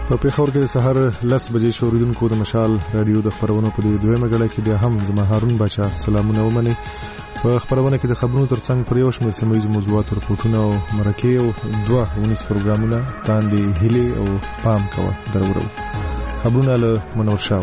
په پیښور کې د سحر 10 بجې شوریدونکو د مشال رادیو د خبرونو په دویمه غړې کې بیا هم زما هارون بچا سلامونه ومني. په خبرونه کې د خبرونو ترڅنګ پر یو شمېر سیمه ییزو موضوعاتو رپورټونه او مرکې او دوه ونیس پروګرامونه تاندې هلي او پام کوه درورو. خبرونه له منور شاو.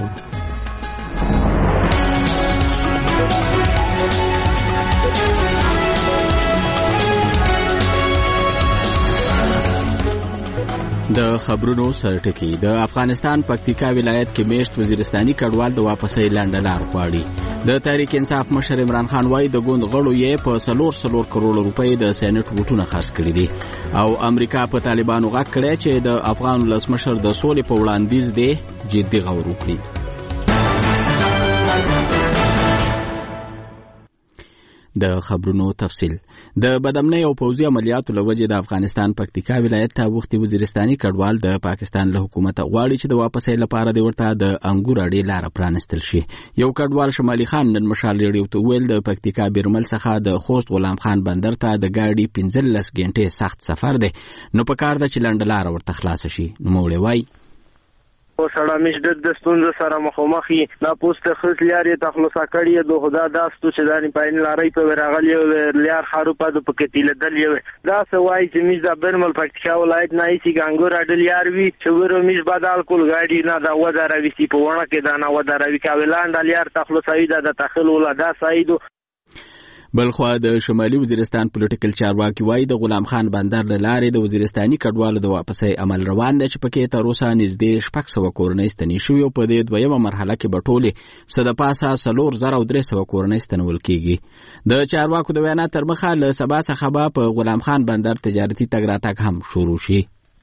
د خبرونو سرټکی د افغانستان پکتیکا ولایت کې میشت وزیرستاني کډوال د واپسۍ لنډلار غواړي. د تحریک انصاف مشر عمران خان وايي د ګوند غړو یې په 3 کروڑ روپۍ د سېنات ووټونه خرڅ کړي دي او امریکا په طالبانو غږ کړی چې د افغان ولسمشر د سولې په وړاندیز دی جدي غور وکړي. د خبرونو تفصیل. د بدامنۍ او پوځي عملیاتو لوجې د افغانستان پکتیکا ولایت ته وختي وزیرستاني کډوال د پاکستان له حکومت غواړي چې د واپسۍ لپاره د ورته د انګور اړې لار پرانستل شي. یو کډوال شمالي خان نن مشال ریډیو ته ویل د پکتیکا بیرمل څخه د خوست غلام خان بندر ته د ګاډي 15 غنټې سخت سفر دی نو په کار ده چې لنډلار ورته خلاص شي. نو موړي وای او سړی مش د ستونزو سره مخامخي دا پوسټ خص لیاري تخلص کړی د خدا داستو چې دانی پاین لاري په ورغلی لیار خروپه د پکتیله دل یو دا سوای چې مش د برمل پکتیکا ولایت نه ایسي ګنګور اډل یار وی چې ورو مش بدل کول غاډي نه دا وداروي سی په ونه کې دا نه وداروي کاولاند لیار تخلصوي د تخل ولا دا سایدو. بلخوا د شمالي وزیرستان پولیټیکل چارواکي وایي د غلام خان بندر له لارې د وزیرستاني کډوالو د واپسۍ عمل روان دی چې پکې تر اوسه نږدې 600 کورنۍ ستنې شوي او په دې دویمه مرحله کې به ټولې څه د پاسه 4300 کورنۍ ستنول کېږي. د چارواکو د وینا تر مخه له سبا څخه به په غلام خان بندر تجارتي تګ راتګ هم شروع شي.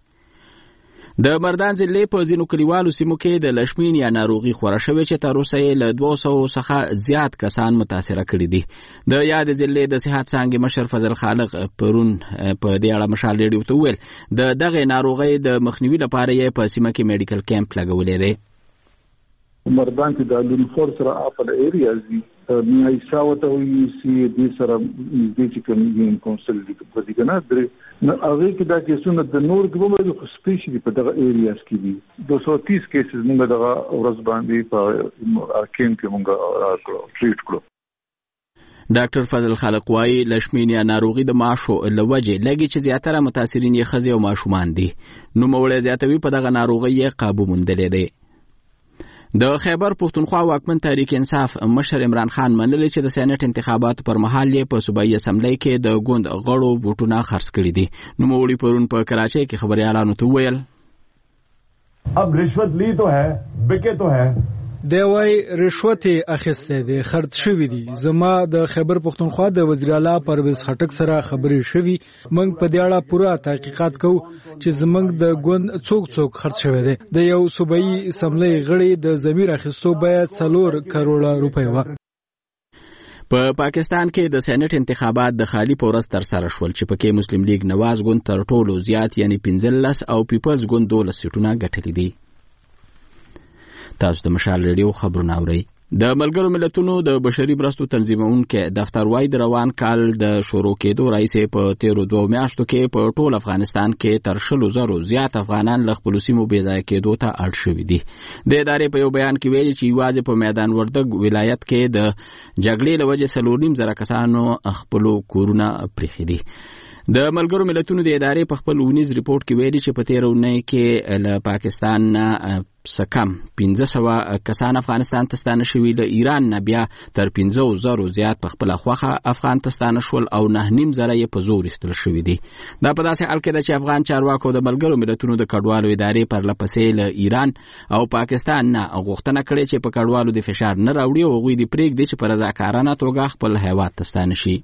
د مردان ضلع په ځینو کلیوالو سیمو کې د لشمینیا ناروغي خوره شوې چې تر اوسه یې له 200 څخه زیات کسان متاثره کړي دي. د یاد ضلع د صحت څانګې مشر فضل خالق پرون په دې اړه مشال ریډیو ته ویل د دغه ناروغۍ د مخنیوي لپاره یې په سیمه کې میډیکل کیمپ لګولې دی. مردان کې د لونفور سره اپل ایریاز دي نه ایساوته وي سي دي سره د چې کوم کونسل دي په دې کنه درې نو هغه کې دا چې څنګه د نور کې به خو سپیشلی په دغه ایریاز کې دي 230 کیسز موږ دغه ورځ باندې په کیمپ کې موږ ټریټ کړو. ډاکټر فضل خالق وايي لشمینیا ناروغي د ماشو لوجه لګي چې زیاتره متاثرین یې ښځې او ماشومان دي. نو موړی زیاتوي په دغه ناروغي یې قابو موندلې دی. د خیبر پښتونخوا واکمن تحریک انصاف مشر عمران خان منلي چې د سېنات انتخاباتو پر مهال یې په صوبایي اسمبلی کې د ګوند غړو ووټونه خرڅ کړي دي. نو موړي پرون په کراچۍ کې خبريالانو ته ویل اب رشوت لی تو ہے بکے تو ہے دی وای رشوت اخیسته دي خرڅ شوی دي. زما د خیبر پښتونخوا د وزیر اعلی پرویز خټک سره خبرې شوی موږ په دې اړه پوره تحقیقات کوو چې زمنګ د ګوند څوک خرڅ شوی دی. د یو صوبایي اسمبلی غړي د ضمیر اخیستو باید 4 کروڑ روپۍ و. په پاکستان کې د سېنات انتخابات د خالی پورس تر سره شول چې پکې مسلم لیگ نواز ګوند تر ټولو زیات یعنی 15 او پیپلز ګوند 12 سیټونه ګټلي دي. تاسو د مشال ریډیو خبرونه اورئ. د ملګرو ملتونو د بشري مرستو تنظیمونکو دفتر وايي د روان کال د شروع کېدو راځي په 13 میاشتو کې په ټول افغانستان کې تر 100,000 زیات افغانان له خپل سیمو بې ځای کېدو ته اړ شوي دي. د ادارې په یو بیان کې ویلي چې یوازې په میدان وردګ ولایت کې د جګړې له وجې 4.5 کسانو خپل کورونه پریښي دي. د ملګرو ملتونو د ادارې په خپل ونیز ریپورت کې ویلي چې په 13 اونۍ کې له پاکستان سکم 1500 کسان افغانستان ته ستانه شوي. د ایران نه بیا تر 15,000 زیات په خپل خوخه افغان ته ستانه شول او 9.5 زره یې په زور ایستل شوي دي. دا په داسې حال کې ده چې افغان چارواکو د ملګرو ملتونو د کډوالو ادارې پر لپسې له ایران او پاکستان نه غوښتنه کړې چې په کډوالو د فشار نه راوړي او هغوی د پرېږدي چې په رضاکارانه توګه خپل هیواد ته ستانه شي.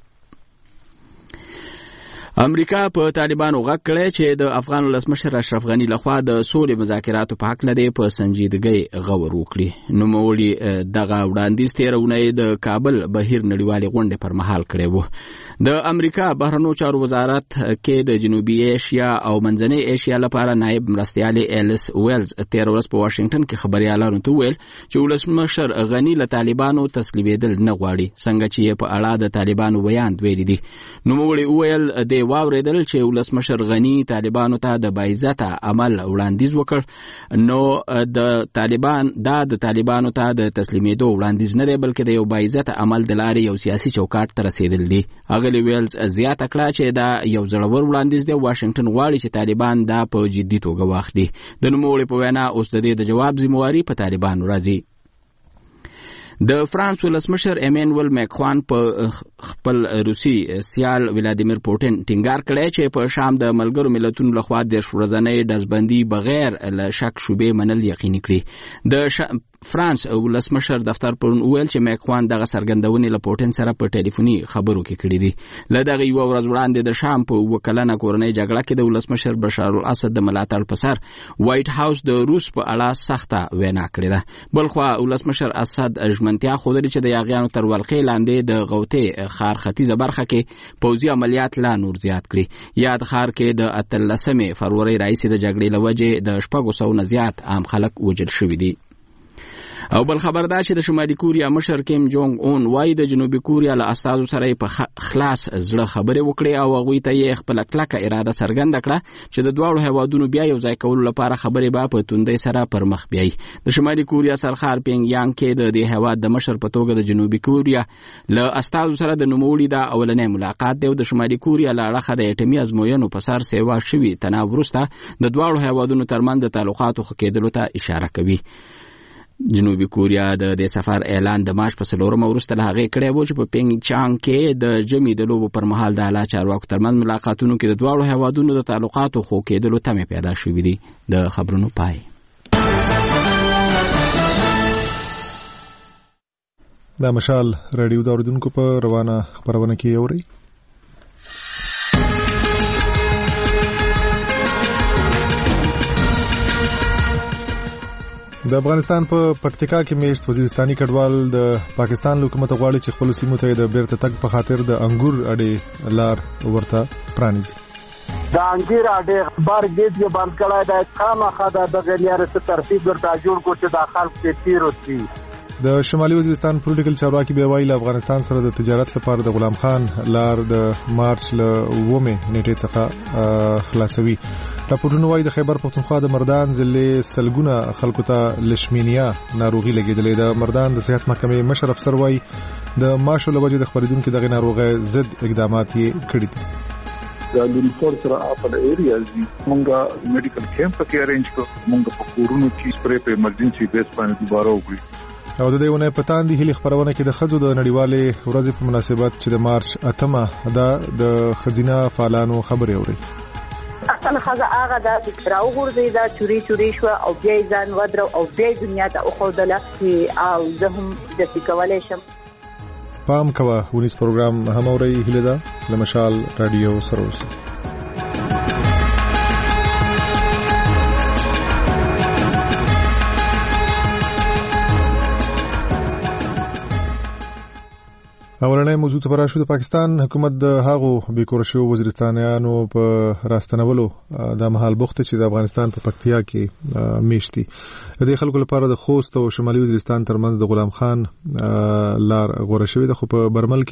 امریکا په طالبانو غږ کړی چې د افغان ولسمشر اشرف غنی لخوا د سولې مذاکراتو په حق لري په سنجیدګۍ غور وکړي. نو موړي دغه وړاندیز 13 اونۍ د کابل بهیر نړیوالې غونډې پر مهال کړی وو. د امریکا بهرنیو چارو وزارت کې د جنوبي ایشیا او منځنۍ ایشیا لپاره نائب مرستیال ایلس ویلز 13 ورځ په واشنگټن کې خبريالانو ته ویل چې ولسمشر غنی له طالبانو تسلیمېدل نه غواړي څنګه چې په اړه د طالبانو بیان ویلي دي. نو موړي ویل د واوریدل چې ولسمشر غنی طالبانو ته د باعزته عمل وړاندیز وکړ نو د طالبانو ته د تسلیمېدو وړاندیز نه دی بلکې د یو باعزته عمل د لارې یو سیاسي چوکاټ ته رسیدل دي. اغلی ویلز زیاته کړه چې دا یو زړور وړاندیز دی. واشنگټن غواړي چې طالبان دا په جدي توګه واخلي. د نوموړي په وینا اوس د دې د جواب ذمہواري په طالبانو راځي. د فرانس ولسمشر ایمانوئل ماکرون په خپل روسي سیال ولادیمیر پوتین ټینګار کړی چې په شام د ملګرو ملتونو لخوا د ورځنۍ ډزبندي بغیر له شک شوبې منل یقیني کړي. د فرانس ولسمشر دفتر پرون ویل چې ماکرون دغه څرګندونې له پوتین سره په ټلیفوني خبرو کې کړې دي. له دغه یو ورځ وړاندې د شام په وکلنه کورنۍ جګړه کې د ولسمشر بشار الاسد د ملاتړ په سر وایټ هاوس د روس په اړه سخته وینا کړې ده. بلخوا ولسمشر اسد ژمنتیا ښودلې چې د یاغیانو تر ولقې لاندې د غوطې ښار ختیځه برخه کې پوځي عملیات لا نور زیات کړي. یاد ښار کې د 18 فروری راهیسې د جګړې له وجې د 600 نه زیات عام خلک وژل شوي دي. او بل خبر دا چې د شمالي کوریا مشر کیم جونګ اون وايي د جنوبي کوریا له استازو سره په خلاص زړه خبرې وکړي او هغوی ته یې خپل کلکه اراده څرګنده کړه چې د دواړو هیوادونو بیا یو ځای کولو لپاره خبرې به په توندۍ سره پر مخ بیایي. د شمالي کوریا سرخار پینګ یانګ کې د دې هیواد د مشر په توګه د جنوبي کوریا له استازو سره د نوموړي د اولنۍ ملاقات دی او د شمالي کوریا له اړخه د اټومي ازموینو په سر سیوا شوي تناو وروسته د دواړو هیوادونو ترمنځ د تعلقاتو ښه کېدلو ته اشاره کوي. جنوبي کوریا د دې سفر اعلان د مارچ په 4 وروسته له هغې کړی و چې په پینګ چانګ کې د ژمي د لوبو پر مهال د اعلی چارواکو ترمنځ ملاقاتونو کې د دواړو هیوادونو د تعلقاتو ښه کېدلو تمې پیدا شوې دي. د خبرونو پای. دا مشال رادیو د اوریدونکو په روانه خبرونه کې اوري. د افغانستان په پکتیکا کې میشت وزیرستاني کډوال د پاکستان حکومت غواړي چې خپل سیمو ته د بیرته تګ په خاطر د انګور اډې لار ورته پرانیزي. د انګور اډې بار ګیټ یې بند کړی دی. خامخا د غلیار څخه ترتیب ورته جوړ کو چې د خلک کې تیر وي. د شمالي وزیرستان پولیټیکل چارواکي به وایي افغانستان سره د تجارت لپاره د غلام خان لار د مارچ له 9 نیټې څخه خلاصوي. راپورټونه وایي د خیبر پختونخوا د مردان ضلع سلګونه خلکو ته لشمینیا ناروغي لګیدلې. د مردان د صحت محکمې مشر افسر وایي د ماشو له وجې د خبرېدونکو دغه ناروغي ضد اقدامات یې کړي دي. د لونفور سره خپل ایریاز دي مونږه میډیکل کیمپ کې ارینج کړو. مونږ په کورونو کې سپری په ایمرجنسي بیس باندې دوباره وکړو. او د دې ونه پتان دی هلي خبرونه کې د خځو د نړیوالې ورځې په مناسبت چې د مارچ 8 د خزینه فعالانو خبرې اوري. اصل خزه هغه د راو غورځي دا چوري شو او بیا ځان ودرو او بیا دنیا ته خوردله چې او زه هم د سکوالې شم. پام کوه ونیس پروګرام هم اوري هله دا لمشال رادیو سروس. اولنې موضوع ته راشو. د پاکستان حکومت د هغو بیکور شو وزیرستانیانو په راستنولو د مهال بوخت چې د افغانستان په پکتیا کې میشتي. د دې خلکو لپاره د خوست او شمالي وزیرستان ترمنځ د غلام خان لار غوړه شوې ده. خو په برمل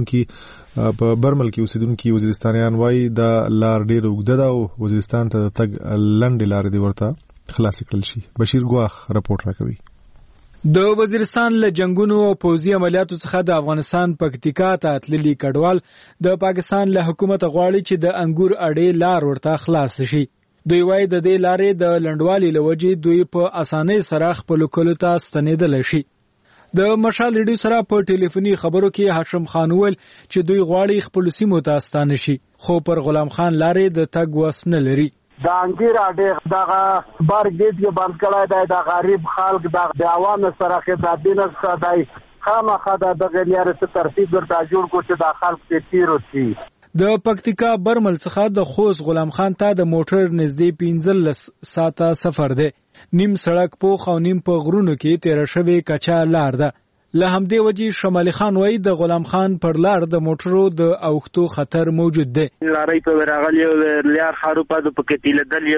کې اوسیدونکو وزیرستانیان وایي دا لار ډېر اوږده ده او وزیرستان ته تګ لنډې لارې دی ورته خلاص کړل شي. بشیر ګواخ رپورټ راکوي. د وزیرستان له جنگونو او پوځي عملیاتو څخه د افغانستان پکتیکا ته تللي کډوال د پاکستان له حکومت غواړي چې د انګور اډې لار ورته خلاص شي. دوی وايي د دې لارې د لنډوالي لوجې دوی په اسانۍ سره خپل کلو ته ستنېدل شي. د مشال ریډیو سره په ټلیفوني خبرو کې هاشم خان ویل چې دوی غواړي خپل سیمو ته ستانه شي خو پر غلام خان لارې د تګ وس نه لري. د انګیر اډې دغه بار ګیټ یې بند کړی دی. د غریب خلک د عوامو سره خدمتونه کوي. خامخا د غلیار څخه ترتیب ورته جوړ کو چې د خلک کې تیر وي. د پکتیکا برمل څخه د خوست غلام خان ته د موټر نږدې 15 ساعته سفر دی. نیم سړک پوخ او نیم په غرونو کې تیر شوی کچا لار ده. له همدې وجې شمالي خان وایي د غلام خان پر لار د موټرو د اوښتو خطر موجود دی. لارې په راغلی لیار خارو په پکې تل دل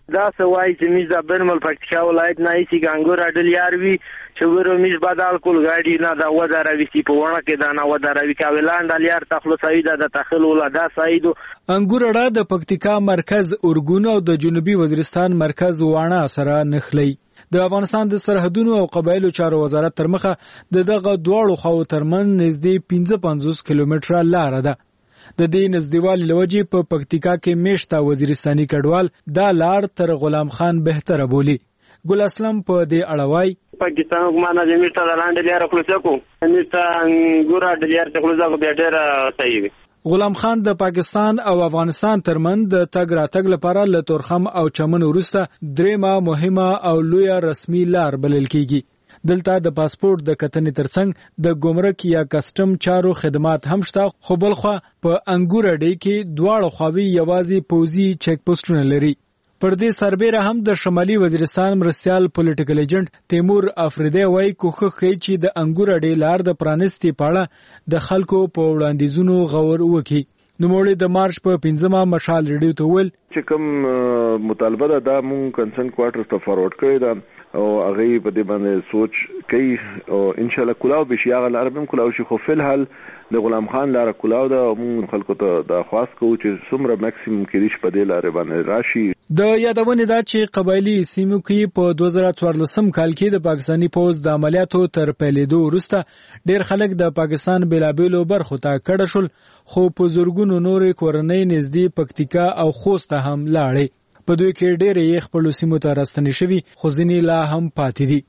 دا سوای چې میز د برمل پکتیکا ولایت نه ایسی ګانګور اډل یاروي چې ورو میز بدل کول غاډي نه دا وداروي چې په ونه کې دا نه وداروي کاولان د لیار تخلصوي د تخل ولا دا سایدو انګور اډه د پکتیکا مرکز اورګون او د جنوبي وزیرستان مرکز واڼه سره نخلي. د افغانستان د سرحدونو او قبایلو چارو وزارت تر مخه دغه دواړو خواو ترمن نږدې 55 کیلومتره لار ده. د دې نږدېوالي لوجې په پکتیکا کې میشته وزیرستاني کډوال دا لار تر غلام خان بهتره بولی. ګل اسلم په دې اړه وایي پاکستان حکومت د میشته د لاندې لار خلاص کو میشته ګورا د لار خلاص کو به ډېر صحیح وي. غلام خان د پاکستان او افغانستان ترمن د تګ راتګ لپاره له تورخم او چمن وروسته درېمه مهمه او لویه رسمي لار بلل کیږي. دلته د پاسپورت د کتنې ترڅنګ د ګمرک یا کسٹم چارو خدمات هم شته، خو بلخوا په انګور اډې کې دواړو خواوې یوازې پوزي چیک پوسټونه لري. پر دې سربېره هم د شمالي وزیرستان مرستیال پولیټیکل ایجنټ تیمور افریدی وایي کوښښ کوي چې د انګور اډې لار د پرانستي پاړه د خلکو په وړاندیزونو غور وکړي. نوموړي د مارچ په 15مه مشال ریډیو ته ویل چې کوم مطالبه ده مونږ کنسرن کوارټر ته فارورډ کړی ده او هغه په دې باندې سوچ کوي او ان شاء الله کلاو به شي هغه لار به کلاو شي. خو فل حال د غلام خان لار کلاو ده مونږ خلکو ته د خواست کوو چې څومره میکسیمم کې په دې لار باندې راشي. د یادونې دا چې قبایلی سیمو کې په 2014 کال کې د پاکستانی پوز د عملیاتو تر پیلېدو وروسته ډېر خلک د پاکستان بېلابېلو برخو ته کډه شول، خو په زورګونو نورې کورنۍ نږدې پکتیکا او خوست ته هم لاړې. په دوی کې ډېرې یې خپلو سیمو ته راستنې شوي، خو ځینې لا هم پاتې دي.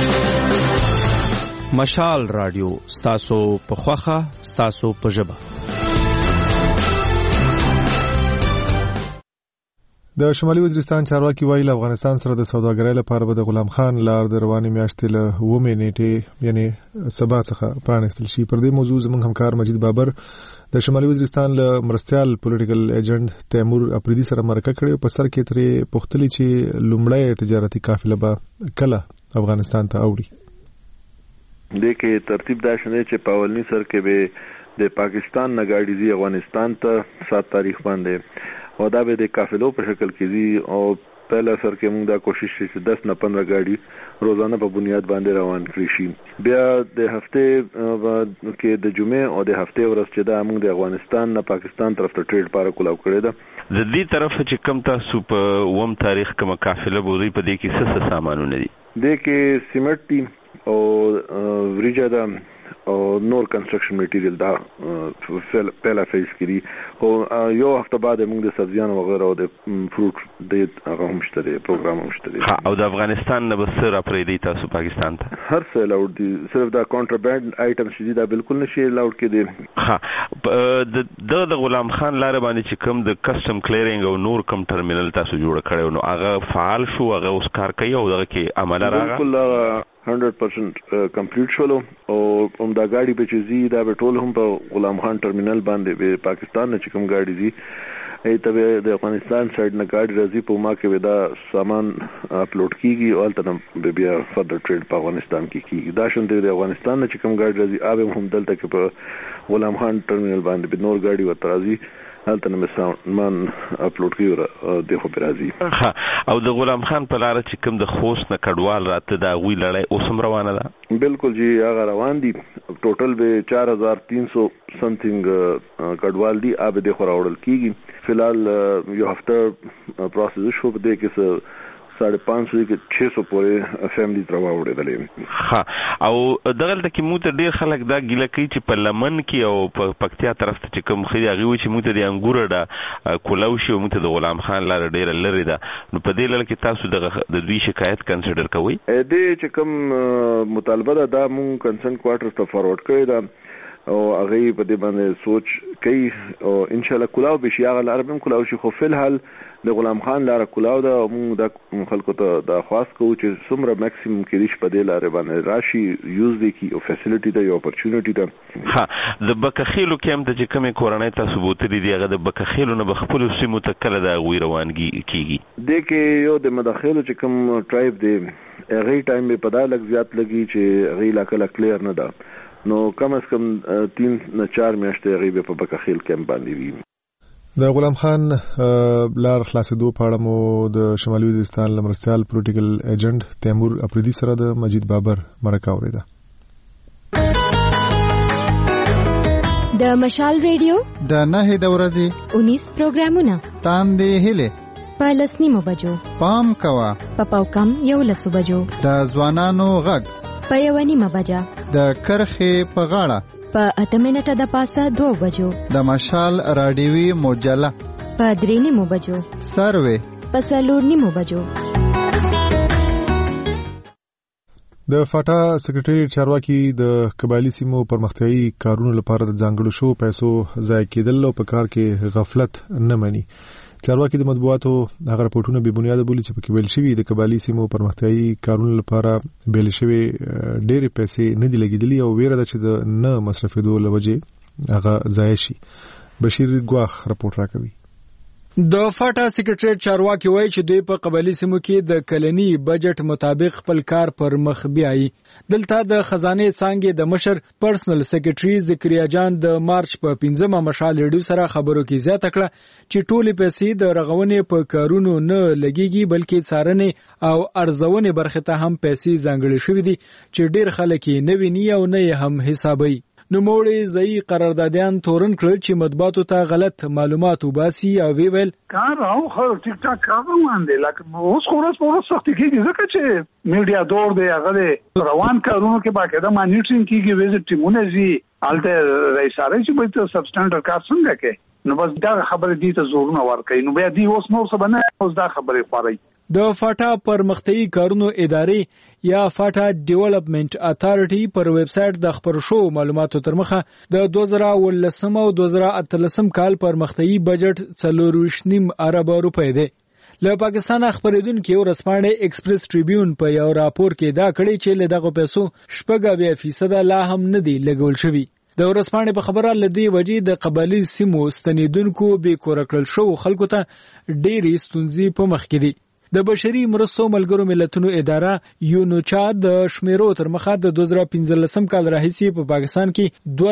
مشال رادیو ستاسو په خوښه ستاسو په ژبه. د شمالي وزیرستان چارواکي وایي افغانستان سره د سوداګرۍ لپاره به د غلام خان لار د روانې میاشتې له 9 نیټې یعنی سبا څخه پرانستل شي. پر دې موضوع زموږ همکار مجید بابر د شمالي وزیرستان له مرستیال پولیټیکل ایجنټ تیمور افریدی سره مرکه کړې په سر کې ترې پوښتلي چې لومړی تجارتي قافله به کله افغانستان ته اوړي. د کې ترتیب دا شنه چې په اولنی سر کې به د پاکستان نه گاډي زی افغانستان ته 7 تاریخ باندې او دا به د قافلو په شکل کې دي او پہلا سر کې موږ دا کوشش کوي چې 10 نه 15 گاډي روزانه په بنیاد باندې روان کړی شي. بیا د هفته کې د جمعې او د هفته ورځ چې دا موږ د افغانستان نه پاکستان طرف ته ټریډ پاره کولاو کړی ده. د دې طرف چې کم تاسو په 1 تاریخ کومه قافله بوزي په دې کې څه سامانونه دي؟ د کې سیمنټ دي او وریجه ده او نور کنسټرکشن میټیریل دا پہلا فیز کړي او یو هفته بعد موږ د سبزیانو وغیرہ او د فروټ د هغه هم شته پروګرام هم شته. او د افغانستان نه به سره پرې دی تاسو پاکستان ته هر څه لاوډ دي، صرف دا کانټراباند آیټم شې دا بالکل نشي لاوډ کې دي. د غلام خان لار باندې چې کوم د کسٹم کلیرینګ او نور کوم ټرمینل تاسو جوړ کړو نو هغه فعال شو، هغه اوس کار کوي او دغه کې عمل راغی بالکل 100% کمپلیټ شولو او هم دا گاډي به چې زی دا به ټول هم په غلام خان ټرمینل باندې به پاکستان نه چې کوم گاډي زی ایته د افغانستان سایډ نه گاډي راځي په ما کې به دا سامان اپلوډ کیږي او البته به بیا فردر ټریډ په افغانستان کې کیږي. دا شون د افغانستان نه چې کوم گاډي راځي اوبه هم دلته کې په غلام خان ټرمینل باندې به نور گاډي ورته راځي هلته نه سامان اپلوډ کیږي د خو راځي. او د غلام خان په لار چې کوم د خوست نه کډوال راته دا غوي لړۍ اوسم روانه ده؟ بالکل جی هغه روان دي. ټوټل به 4300 سمثینګ کډوال دي اب د خو راوړل کیږي. فلحال یو هفته پروسس شو په دې کې 550 کې 600 پورې فیملی تروا وړېدلې. او دغلته کې موږ ته ډېر خلک دا ګیله کوي چې په لمن کې او په پکتیا طرف ته چې کوم خري هغه وي چې موږ ته د انګور ډا کولاو شي او موږ ته د غلام خان لار ډېر لري ده. نو په دې لړ کې تاسو د دوی شکایت کنسیډر کوئ؟ دې چې کوم مطالبه ده دا موږ کنسرن کوارټر ته فارورډ کړی ده او هغه په دې باندې سوچ کوي او ان شاء الله کلاو به شي هغه لار به کلاو شي. خو فل حال د غلام خان لار کلاو ده او موږ د خلکو ته د خواست کوو چې څومره میکسیمم کې په دې لار باندې راشي یوز دي کی او فیسیلیټی ده یو اپورچونټی ده. د بکخیلو کې هم د کومې کورنۍ تاسو بوتلې دي هغه د بکخیلو نه بخپل سیمو ته کله دا غوي روانګي کیږي؟ د کې یو د مداخلو چې کوم ټرایب دی هغه ټایم به په دا لګ زیات لګي چې هغه علاقه کلیر نه ده نو کم از کم 3 نه 4 میاشتې غیبه په بکخیل کېم باندې وي. د غلام خان لار خلاصېدو په اړه مو د شمالي وزیرستان لمرستیال پولیټیکل ایجنټ تیمور اپریدي سره د مجید بابر مرکه اوریده. د مشال ریډیو د 9 د ورځې 19 پروګرامونه تاندې هله په لسنیمو بجو پام کوا په پاوکم 11 بجو د ځوانانو غږ په 1:30 بجا د کرخې په غاړه په 8 منټه د پاسه 2 بجو د مشال رادیوي مجله په 3:30 بجو سروي په 4:30 بجو. د فاټا سکرټریټ چارواکي د قبایلی سیمو پرمختیايي کارونو لپاره د ځانګړو شو پیسو ضایع کېدل او په کار کې غفلت نه مني. چارواکي د مطبوعاتو هغه راپورټونه به بنیاد بولي چې په ویل شوی د قبایلی سیمو پرمختیايي کارونو لپاره بیل شوی ډېرې پیسې نه دي لګیدلې او ویره ده چې د نه مصرفېدو لوجه هغه ضایع شي. بشیر ګواخ راپورټ راکوي. د فاټا سکرټریټ چارواکي وایي چې دوی په قبایلی سیمو کې د کلنی بجټ مطابق خپل کار پر مخ بیایي. دلته د خزانه څنګه د مشر پرسنل سکرټری ذکریا جان د مارچ په 15 مشال ریډیو سره خبرو کې زیاته کړه چې ټولې پیسې د رغونې په کارونو نه لګيږي بلکې څارنې او ارزونې برخه ته هم پیسې ځانګړې شوې دي چې ډېر خلک یې نه ویني او نه هم حسابي. نو موړي ځای قراردادیان تورن کړل چې مطبوعاتو ته غلط معلومات وباسي او ویل کار او خو ټیک ټاک کار روان دي لکه اوس خو سخت کیږي ځکه چې میډیا دور دی هغه روان کارونو کې باقاعده مانیټرینګ کیږي ویزټ ټیمونه زی الته رئیساره چې به سب سټانډرډ کار څنګه کوي نو بس دا خبره دي ته زور نه ورکړي نو بیا دی اوس نور څه بنه اوس دا خبره خوري. د فاټا پرمختیايي کارونو ادارې یا فاټا ډیولپمنٹ اتارټي پر ویب سټ د خبر شو معلوماتو تر مخه د 2019 او 2013 کال پرمختیايي بجټ 4.9 ارب روپۍ دی. له پاکستان خبرېدونکو ورسپانډه ایکسپریس ټریبیون په یو راپور کې دا کړی چې له دغه پیسو 8% لا هم نه دی لګول شوی. د ورسپانډه په خبره لدی وجې د قبایلی سیمو ستنیدونکو به کورکل شو خلکو ته ډېری ستونزې په مخ کې دي. د بشري مرستو ملګرو ملتونو اداره یونوچا د شمیرو تر مخه د 2015 کال راهیسې په پاکستان کې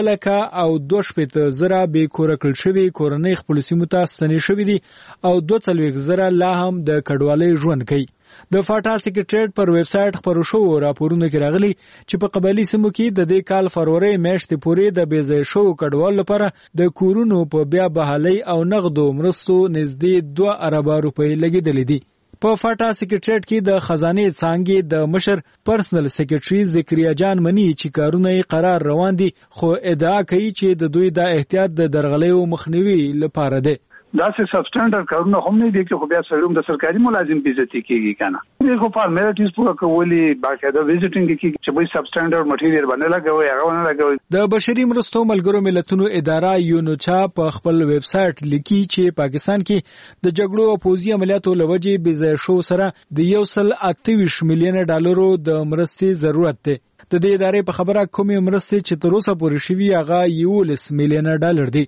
2,02,000 به کورکل شوی کورنۍ خپل سیمو ته ستنې شوې دي او 2,000 لا هم د کډوالۍ ژوند کوي. د فاټا سکرټریټ پر ویب سټ خبرو شو راپورونه کې راغلي چې په قبایلی سیمو کې د دې کال فروری میاشتې پورې د بیځای شو کډوال لپاره د کورونو په بیا بحالي او نغدو مرستو نږدې 2 ارب روپۍ لګیدلې دي. په فاټا سکرټریټ کې د خزانه څنګه د مشر پرسنل سکرټری ذکریا جان منی چې کارونه قرار روان دي خو ادعا کوي چې د دوی د احتیاط د درغلیو مخنیوي لپاره ده. دا څه سب سټانډرډ کارونه هم نه دي چې خو بیا سړیوم د سرکاري ملازم بیزتی کیږي کنه دغه فارمیلټیز پوره کولی باقاعده ویزټینګ کیږي چې به سب سټانډرډ مټیریل باندې لګوي هغه نه لګوي. د بشري مرستو ملګرو ملتونو اداره یونوچا په خپل ویب سټ لیکي چې پاکستان کې د جګړو او پوځي عملیاتو لوجې بځای شو سره د 128 میلیون ډالرو د مرستې ضرورت ده. د دې ادارې په خبره کومې مرستې چې تر اوسه پورې شوي هغه 11 میلیون ډالر دي.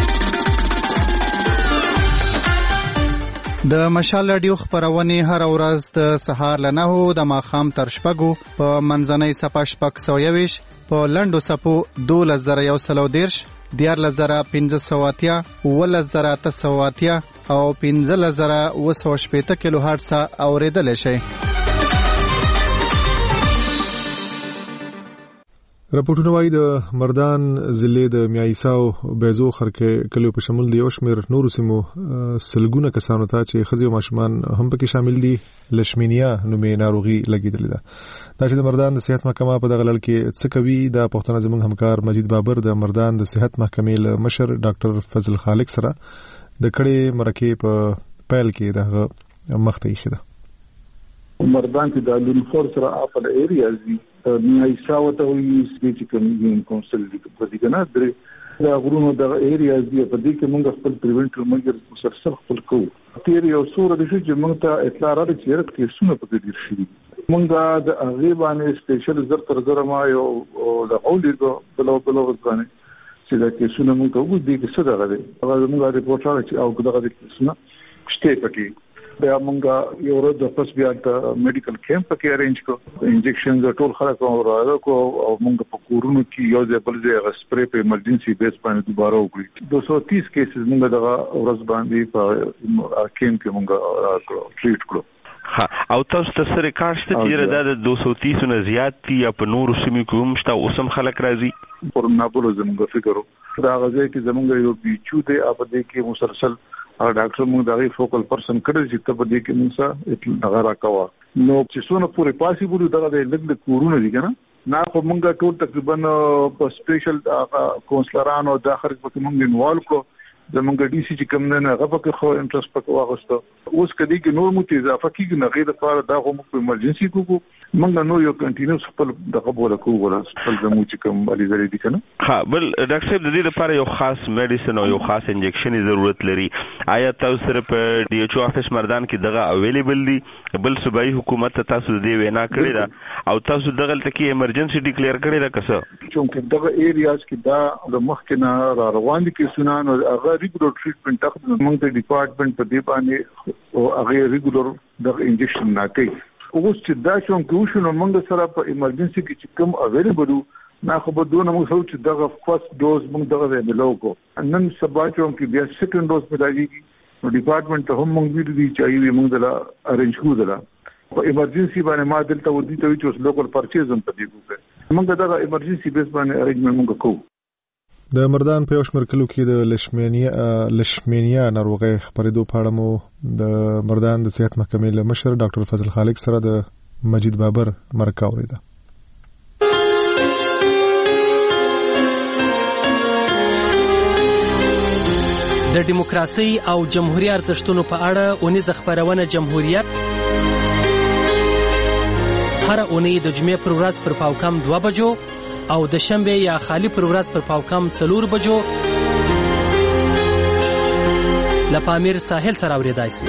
د مشال رادیو خبرونه هر ورځ د سهار له 9 د ماښام تر 6 په منځنۍ صفه 621 په لندو صفو 2110 14580 11880 او 15080 کیلو هرتز اوریدل شي. راپورټونه وايي د مردان ضلع د میایساو بیزو خرکه کلیو په شمول د یو شمېر نورو سیمو سلګونه کسانو ته چې ښځې او ماشومان هم پکې شامل دي لشمینیا نومې ناروغي لګیدلې ده. دا چې د مردان د صحت محکمه په دغه لړ کې څه کوي دا پښتنه زموږ همکار مجید بابر د مردان د صحت محکمې له مشر ډاکټر فضل خالق سره د کړې مرکې په پیل کې دغه مخته یې خده. مردان کې د لونفور سره افل ایریاز دي میایساو ته وي سپیچ کمیټ کونسل دي په دې کنه درې دا غرونو د ایریاز دی په دې کې موږ خپل پریونټر موږ مسلسل خپل کوو. تیر یو سور د شي چې موږ ته اطلاع راځي چې رات کې څونه په دې شي موږ د غیبانه سپیشل زر ما یو د اولیګو بلو ځانه چې دا کې څونه موږ ته وګورئ چې څه دا غوړي هغه موږ ریپورټ راځي او دغه کې څونه شته پکې بیا مونږه یو ورځ د پس بیا د میډیکل کیمپ کې ارینج کړو انجکشن د ټول خلک راوړل کو او مونږ په کورونو کې یو ځای بل ځای سپری په ایمرجنسي بیس باندې دوباره وکړو 230 کیسز مونږ دغه ورځ باندې په کیمپ کې مونږ ټریټ کړو. او تاسو ته سره ریکارډ شته چې دا د 230 نه زیات دي یا په نورو سیمو کې هم شته اوسم خلک راځي پر نابلو زموږ فکرو دا غځي چې زموږ یو بیچو دی په دې کې مسلسل ډاکټر موږ دغه فوکل پرسن کړی چې ته په دې کې موږ سره دغه راکوا نو چې څونه پورې پاسیبل دغه د لګ کورونه دي کنه نه خو موږ ټول تقریبا په سپیشل کونسلرانو د اخر په موږ انوالو کو زمونږ ډي سي چې کوم نه هغه پکې خو انټرست پکې واغسته اوس کدي کې نور مو اضافه کیږي نه غیر لپاره دا هم په ایمرجنسي کوو موږ نو یو کنټینیوس خپل دغه بوله کوو خپل زموږ چې کوم علي زری دي کنه. بل ډاکټر صاحب د دې لپاره یو خاص میډیسن او یو خاص انجکشن ضرورت لري. آیا تاسو سره په ډي ایچ او افیس مردان کې دغه اویلیبل دي؟ بل صوبایي حکومت تاسو دې وینا کړی دا او تاسو دغه تکي ایمرجنسي ډیکلیئر کړی دا کسه چې دغه ایریاز کې دا د مخکنه را روان دي کې سنان او ریګولر ټریټمنټ اخلي موږ د ډپارټمنټ په دې باندې او هغه ریګولر د انجکشن نه کوي. اوس چې دا څنګه کوشش نو موږ سره په ایمرجنسي کې چې کوم اویلیبل نه خو به دونه موږ سوچ دغه فرست ډوز موږ دغه ملو کو نن سبا چې بیا سیکنډ ډوز ملایږي نو ډپارټمنټ ته هم موږ دې چې موږ دلا ارینج کوو دلا په ایمرجنسي باندې ما دلته ودی ته چې لوکل پرچیز هم پدې کوو موږ دغه ایمرجنسي بیس باندې ارینجمنت موږ کوو. د مردان په یو شمېر کلو کې د لشمینیا ناروغي خبرېدو په اړه مو د مردان د صحت محکمې له مشر ډاکټر فضل خالق سره د مجید بابر مرکه اوریده. د دیموکراسي او جمهوریت ارزښتونو په اړه اونیزه خبرونه جمهوریت هر اونۍ د جمعې پر ورځ پر پاوکم 2 بجو او د شنبه یا خالی پر ورځ پر پاوکم 4 بجو لپامیر ساحل سره اوریدای شي.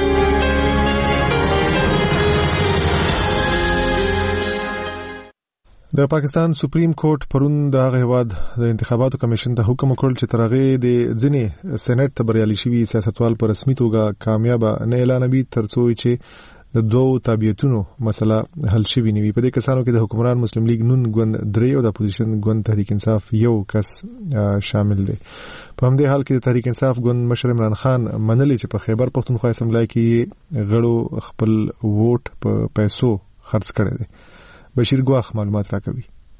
د پاکستان سپریم کورټ پرون د هغه هواد د انتخاباتو کمیشن ته حکم وکړ چې ترغه د ځینې سېنات ته بریالي شوي سیاستوال پر رسمي توګه کامیاب نه اعلانوي ترڅو چې د دوه تابعیتونو مسله حل شوي نیوي. په دې کسانو کې د حکومران مسلم لیگ نون ګوند 3 او د اپوزیشن ګوند تحریک انصاف یو کس شامل دي. په همدې حال کې د تحریک انصاف ګوند مشر عمران خان منلي چې په خیبر پختونخوا اسمبلی کې غړو خپل ووټ په پیسو خرڅ کړی دی. بشیر ګواخ معلومات راکوي.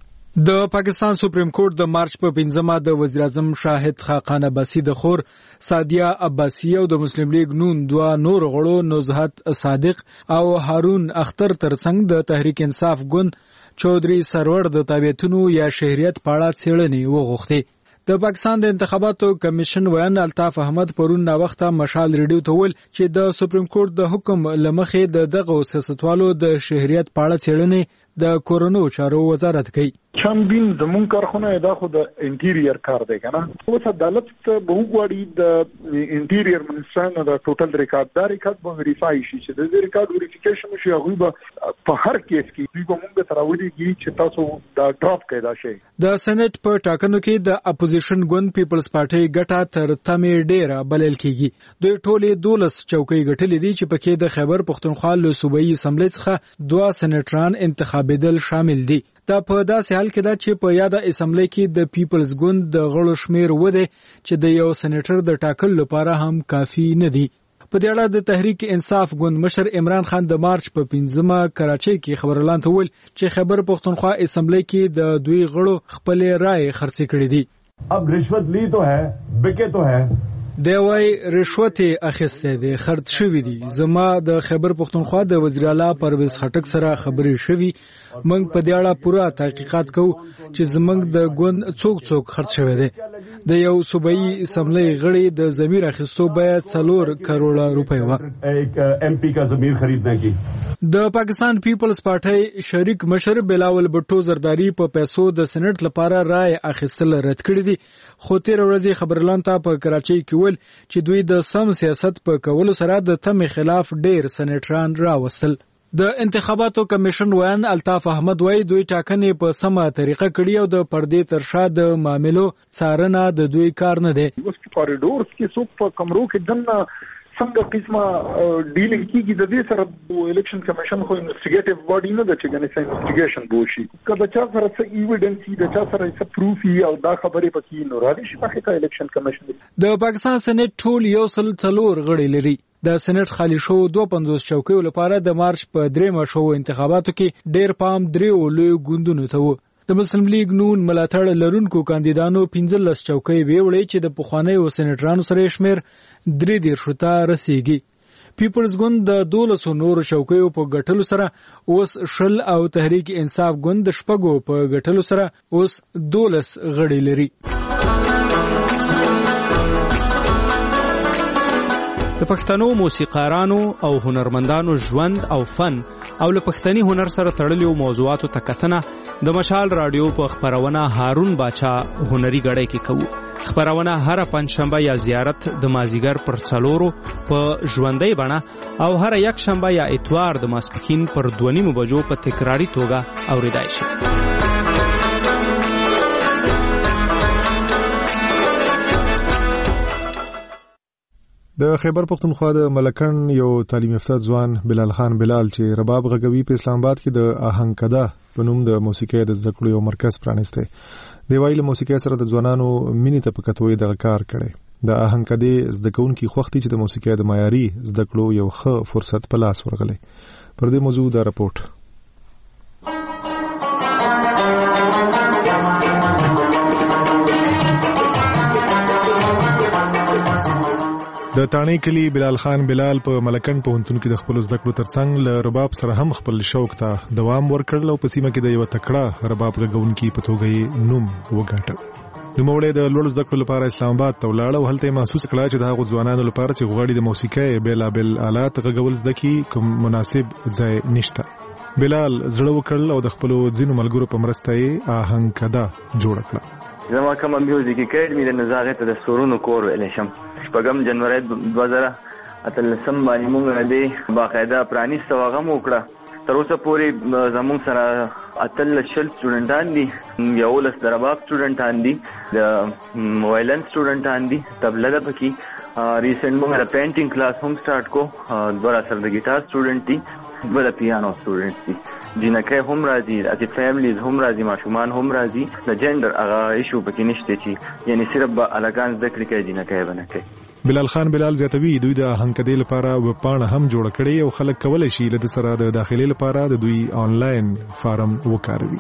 د پاکستان سپریم کورټ د مارچ په 15مه د وزیر اعظم شاهد خاقان عباسی د خور سادیه عباسی او د مسلم لیگ نون 2 نور غړو نوزهت صادق او هارون اختر ترڅنګ د تحریک انصاف ګوند چودري سرور د تابعیتونو یا شهریت پاړه څېړنې وغوښتي. د پاکستان د انتخاباتو کمیشن ویان الطاف احمد پرون نا وخته مشال ریډیو ته ول چې د سپریم کورټ د حکم لمخې د دغه سیاستوالو د شهریت پاړه څېړنې د کورونو چارو وزارت کوي. چمبین زمون کارخونه دا خو د انټیریر کار دی کنه اوس عدالت ته به وګوري د انټیریر منسټر د ټوټل ریکارډ به ویریفای شي چې د ریکارډ ویریفیکیشن شي هغه په هر کیس کې دوی به موږ تراولېږي چې تاسو دا ډراپ کړئ دا شي. د سېنات په ټاکنو کې د اپوزیشن ګوند پیپلز پارټي ګټه تر تمې ډیره بلل کیږي. دوی ټولې 12 چوکۍ ګټلې دي چې پکې د خیبر پختونخوا له صوبایي اسمبلی څخه 2 سېنیټران انتخابېدل شامل دي. دا په داسې حال کې دا چې په یاده اسمبلی کې د پیپلز ګوند د غړو شمیر وده چې د یو سېنیټر د ټاکل لپاره هم کافي نه دي. په دې اړه د تحریک انصاف ګوند مشر عمران خان د مارچ په 15مه کراچۍ کې خبر اعلان ته ویل چې خیبر پختونخوا اسمبلی کې د دوی غړو خپل رائے خرڅ کړې دي. अब रिश्वत ली तो है बिके तो है دی وای رشوت اخیسته دي خرڅ شوی دي. زما د خیبر پختونخوا د وزیر اعلی پرویز خټک سره خبرې شوی. موږ په دې اړه پوره تحقیقات کوو چې زمنګ د ګوند څوک خرڅ شوی دي. د یو صوبایي اسمبلی غړي د ضمیر اخیستو باید 4 کروڑ روپۍ و. ایک ایم پی کا ضمیر خریدنے کی د پاکستان پیپلز پارټي شریک مشر بلاول بټو زرداری په پیسو د سېنات لپاره رائے اخیستل رد کړی دي. خو تیر ورځې خبرلان ته په کراچۍ کې ول چې دوی د سم سیاست په کولو سره د تمې خلاف ډیر سېنیټران راوستل. د انتخاباتو کمیشن ویان الطاف احمد وای دوی ټاکنې په سمه طریقه کړي او د پردې تر شا د معاملو څارنه د دوی کار نه دی. اوس په کوریډورز کې څوک په کمرو کې دنه څنګه قسمه ډیلینګ کیږي د دې سره الیکشن کمیشن خو انویسټیګیټیو باډي نه ده چې ګنې انویسټیګیشن وشي کله چا سره څه ایویډنس د چا سره څه پروف او دا خبرې پکې نو راځي چې پخې الیکشن کمیشن د پاکستان سېنات ټول 104 غړي لري. د سېنات خالي شو 52 چوکیو لپاره د مارچ په 3 شو انتخاباتو کې ډېر پام درې لوی ګوندونو ته و. د مسلم لیگ نون ملاتړ لرونکو کاندیدانو 15 چوکۍ ویوړې چې د پخوانیو سېنټرانو سره شمیر 3 ته رسیدي. پیپلز ګوند د 12 نورو چوکیو په ګټلو سره اوس شل او تحریک انصاف ګوند د شپږو په ګټلو سره اوس 12 غړي لري. د پښتنو موسیقارانو او هنرمندانو ژوند او فن او له پښتني هنر سره تړلو موضوعاتو ته کتنه د مشال رادیو په خبرونه هارون باچا هنري غړی کې کوو. خبرونه هر پنځشنبه یا زیارت د مازیګر پر 4 په ژوندۍ بڼه او هر یک شنبه یا اتوار د ماسپښین پر 2:30 بجو په تکراری توګه اوریدای شي. د خیبر پختونخوا د ملکن یو تعلیم یافته ځوان بلال خان بلال چې رباب غږوي په اسلام آباد کې د آهنګکده په نوم د موسیقۍ د زده کړو یو مرکز پرانیسته. دی وایي له موسیقۍ سره د ځوانانو مینې ته په کتوې د کار کړي. د آهنګکدې زده کوونکي خوښتي چې د موسیقۍ د معیاري زده کړو یو ښه فرصت په لاس ورغلی. پر دې موضوع دا راپورټ. د تانی کلی بلال خان بلال په ملکن پوهنتون کې د خپل زده کړو ترڅنګ له رباب سره هم خپل شوق ته دوام ورکړل او په سیمه کې د یو تکړه رباب غږونکي په توګه نوم وګاټه. نوموړی د لوړ زده کړو لپاره اسلام آباد ته ولاړ او هلته محسوس کړه چې د هغو ځوانانو لپاره چې غواړي د موسیقۍ بیلابل آلات غږول زده کړي کوم مناسب ځای نشته. بلال زړه وکړل او د خپل ځینو ملګرو په مرسته یې آهنګکده جوړ کړه. زما کوم میوزیک اکیډمي د نزاغه ته د سورونو کور ویل شم. شپږم جنوري 2013 باندې موږ د باقاعده پرانیسته واغه موکړه. تر اوسه پورې زموږ سره اتل شل سټوډنټان دي، یو لس درباب سټوډنټان دي، د وایلن سټوډنټان دي، تبله ده پکې. ریسنټ موږ د پینټینګ کلاس هم سٹارټ کو. دوه سره د ګیټار سټوډنټ دي، دوه د پیانو سټوډنټ دي. جنکه هم راځي، د فیملیز هم راځي، ماشومان هم راځي. د جندر هغه ایشو پکې نشته چې یعنی صرف الګان ذکر کوي جنکه بنه کوي. بلال خان بلال زیاتوي دوی د آهنګکدې لپاره وپاڼه هم جوړ کړي او خلک کولای شي له سره د داخلي لپاره د دوی آنلاین فارم وکاروي.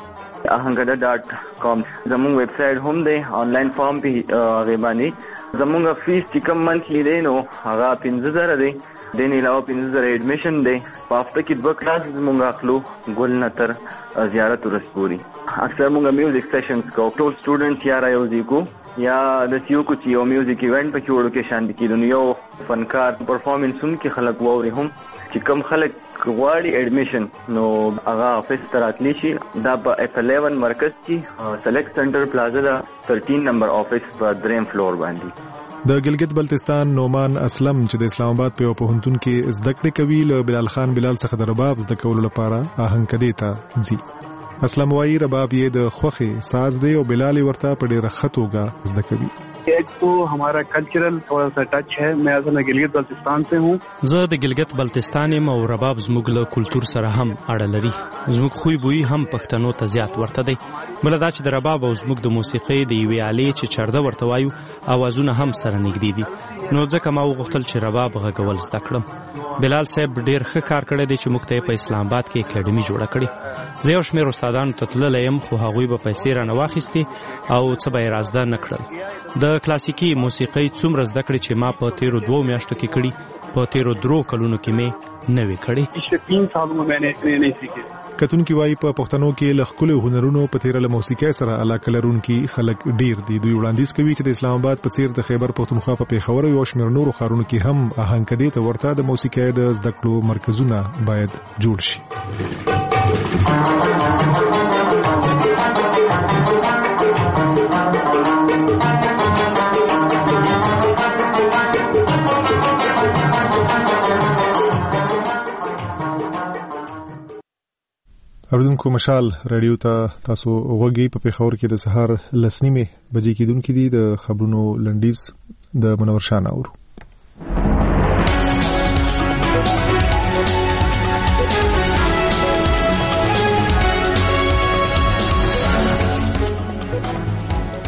ahangada.com زموږ ویب سټ هم دی، آنلاین فارم په غیبانی. زموږ فیس چې کوم منثلی دی نو هغه 15000 دی. د نه علاوه 15000 ایډمیشن دی. په هفته کې 2 کلاس زموږ اخلو ګل نتر زیارت ورسپوري. اکثر موږ میوزیک سیشنز کو ټول سټوډنټ یا راځي کو یا د سیو کو چې یو میوزیک ایونت په کې وړو کې شان دي کېدو. یو فنکار پرفارمنس هم کې خلک ووري هم چې کم خلک غواړي ایډمیشن نو هغه افیس تراتلی شي. دا په F11 مرکز کې سلیکټ سنټر پلازا دا 13 نمبر افیس په 3م فلور باندې. د ګلګت بلتستان نومان اسلم چې د اسلام آباد په پوهنتون کې زده کړې کوي له بلال خان بلال څخه د رباب زده کولو لپاره آهنګکدې ته ځي. اسلم وايي رباب یې د خوخي ساز دی او بلال ورته په ډېر ښه توګه زده کوي. ایک تو ہمارا کلچرل تھوڑا سا ٹچ ہے. میں اصل گلگت بلتستان سے ہوں. زه د ګلګت بلتستان یم او رباب زموږ له کلچر سره هم اړه لري. زموږ خوی بوی هم پښتنو ته زیات ورته دی. بل دا چې د رباب او زموږ د موسیقۍ د یوې آلې چې چرده ورته وایو اوازونه هم سره نږدې دي. نو ځکه ما وغوښتل چې رباب غږول زده کړم. بلال صاحب ډیر ښه کار کړی دی چې موږ ته په اسلام آباد کې اکیډمي جوړه کړې. زه یو شمېر استادانو ته تللی یم خو هغوی به پیسې رانه واخیستې او څه به یې رازده نه کړل. د کلاسیکي موسیقۍ څومره زده کړې چې ما په تیرو 2 میاشتو کې کړي په تیرو 3 کلونو کې مې نه وې کړې. पिछले 3 सालों में मैंने इतने नहीं सीखे. کتونکي وايي په پښتنو کې لخکلو هنرونو په تیره له موسیقۍ سره علاقه لرونکي خلک ډیر دي. دوی وړاندیز کوي چې د اسلام آباد په څیر د خیبر پښتونخوا په پیښور او شمیر نورو ښارونو کې هم آهنګکدې ته ورته د موسیقۍ د زده کړو مرکزونه باید جوړ شي. اوریدونکو مشال رادیو ته تاسو وګورئ. په پیښور کې د سهار 10:30 بجې کېدونکې دي. د خبرونو لنډیز د منور شاه اورو.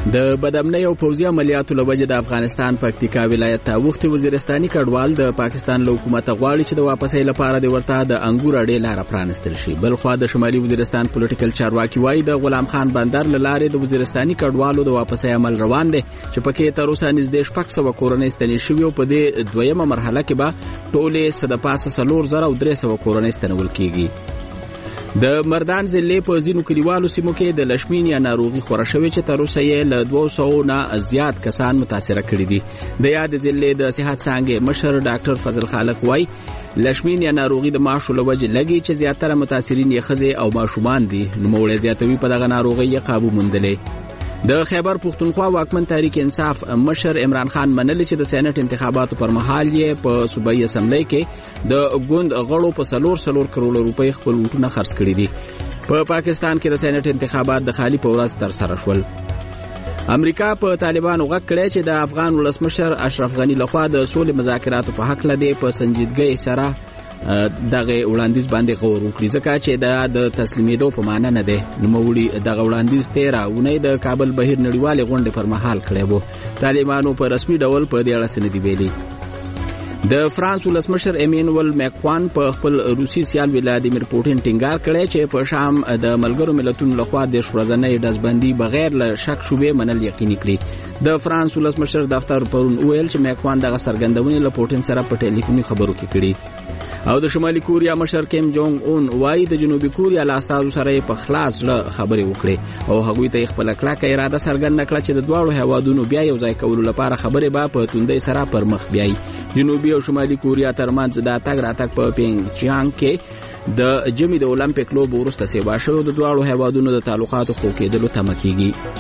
د بدامنۍ او پوځي عملیاتو له وجې د افغانستان پکتیکا ولایت ته اوښتي وزیرستاني کډوال د پاکستان له حکومت غواړي چې د واپسۍ لپاره د ورته د انګور اډې لاره پرانستل شي. بلخوا د شمالي وزیرستان پولیټیکل چارواکي وایي د غلام خان بندر له لارې د وزیرستاني کډوالو د واپسۍ عمل روان دی چې پکې تر اوسه نږدې 600 کورنۍ ستنې شوي او په دې دویمه مرحله کې به ټولې څه د پاسه 4300 کورنۍ ستنول کېږي. د مردان ضلع په ځینو کلیوالو سیمو کې د لشمینیا ناروغي خوره شوې چې تر اوسه یې له 200 نه زیات کسان متاثره کړي دي. د یاد ضلع د صحت څانګې مشر ډاکټر فضل خالق وایي لشمینیا ناروغي د ماشو له وجې لګي چې زیاتره متاثرین یې ښځې او ماشومان دي. نوموړی زیاتوي په دغه ناروغۍ یې قابو موندلی. د خیبر پښتونخوا واکمن تحریک انصاف مشر عمران خان منلی چې د سېنات انتخاباتو پر مهال یې په صوبایي اسمبلی کې د ګوند غړو په 4 کروڑ روپۍ خپل ووټونه خرڅ کړي دي. په پاکستان کې د سېنات انتخابات د خالي په ورځ ترسره شول. امریکا په طالبانو غږ کړی چې د افغان ولسمشر اشرف غنی لخوا د سولې مذاکراتو په حق لدی په سنجیدګۍ سره دغه وړاندیز باندې غور وکړي ځکه چې د تسلیمېدو په معنا نه دی. نوموړي دغه وړاندیز 13 اونۍ د کابل بهیر نړیوالې غونډې پر مهال کړی و. طالبانو په رسمي ډول په دې اړه څه نه دي ویلي. د فرانس ولسمشر ایمانوئل ماکرون په خپل روسي سیال ولادیمیر پوټین ټینګار کړی چې په شام د ملګرو ملتونو لخوا د ورځنۍ ډزبندي بغیر له شک شوبې منل یقیني کړي. د فرانس ولسمشر دفتر پرون ویل چې ماکرون دغه څرګندونې له پوټین سره په ټلیفوني خبرو کې کړي. او د شمالي کوریا مشر کیم جونګ اون وایي د جنوبي کوریا له استازو سره په خلاص له خبرې وکړي او هغوی ته خپل کلکه اراده څرګنده کړه چې د دواړو هیوادونو بیا یو ځای کولو لپاره خبرې به په توندۍ سره پر مخ بیایي. جنوبي او شمالي کوریا ترمنځ د تګ راتګ په پینګ چیانګ کې د جمی د اولمپیک لوبو وروسته سیوا شو د دواړو هیوادونو د تعلقاتو خو کېدلو تمه کېږي.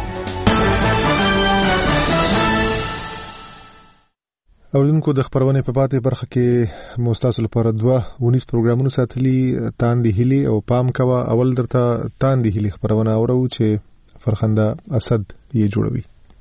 اوریدونکو د خبرونه په پاتې برخه کې موستاسو لپاره 2 پروګرامونه ساتلي تاندې هلي او پام کوا. اول درته تاندې هلي خبرونه اورو چې فرخنده اسد یې جوړوي.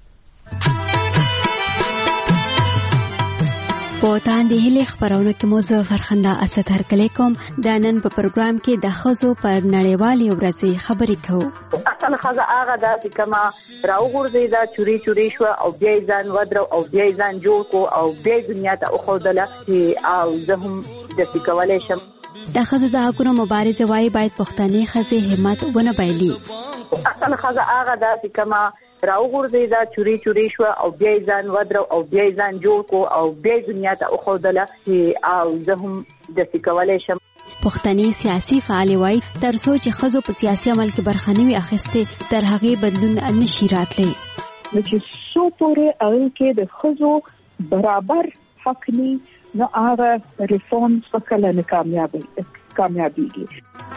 په تاندې هلي خبرونه کې موضوع فرخنده اسد هرکلی کوم. د نن په پروګرام کې د خزو پر نړیوالې ورځې خبرې کوو. اصل خزه هغه د کما راوغورځي دا چوری شو او بیا ځان ودرو او بیا ځان جوړ کو او بیا دنیا ته اخودله چې او زه هم د فکرولې شم. د خزو د حقوقو مبارزه وايي باید پښتني خزه همت ونه بایلي. اصل خزه هغه د کما راوغورځي دا چوری شو او بیا ځان ودرو او بیا ځان جوړ کو او بیا دنیا ته اخودله چې او زه هم د فکرولې شم. پښتني سیاسي فعال وای تر څو چې خزو په سیاسي عمل کې برخه نه وي اخیسته تر هغه بدلون نشي راتلی. چې څو پورې اړ کې د خزو برابر حق نه هغه ریفورمز وکړل نه کامیابیږي.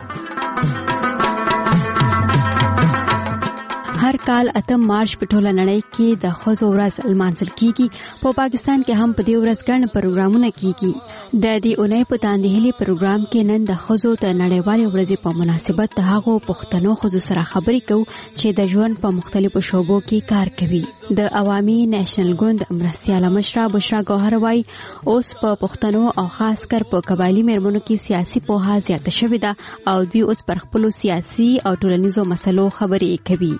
هر کال 8 مارچ په ټوله نړۍ کې د خزو ورځ لمانځل کیږي. په پاکستان کې هم په دې ورځ ګڼ پروګرامونه کیږي. د دې اونۍ په تاندې هلي پروګرام کې نن د خزو د نړیوالې ورځې په مناسبت د هغو پښتنو خزو سره خبرې کوو چې د ژوند په مختلفو شعبو کې کار کوي. د عوامي نېشنل ګوند مرستياله مشره بشرا ګوهر وای اوس په پښتنو او خاص کر په قبایلی مېرمنو کې سیاسي پوهه زیاته شوې ده او دوی اوس پر خپل سیاسي او ټولنیزو مسلو خبرې کوي.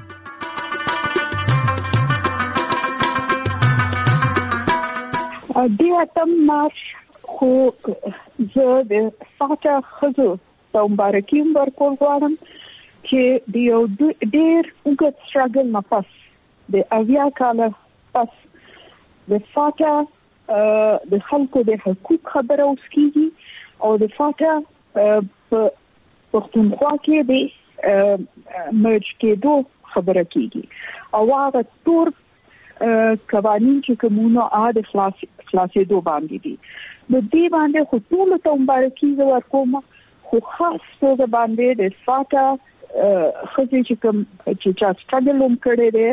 د 8 مارچ خو زه د فاټا خزو ته مبارکي ورکول غواړم چې د یو ډېر اوږد سټراګل نه پس د 80 کاله پس د فاټا د خلکو د حقوق خبره اوس کیږي او د فاټا په پښتونخوا کې د مرج کېدو خبره کیږي او هغه ټول قوانین چې کومونو د خلاصېدو باندې دي. د دې باندې خو ټول ته مبارکي ورکوم خو خاص توګه باندې د فاټا خزې چې کوم چې چا سټراګل هم کړی دی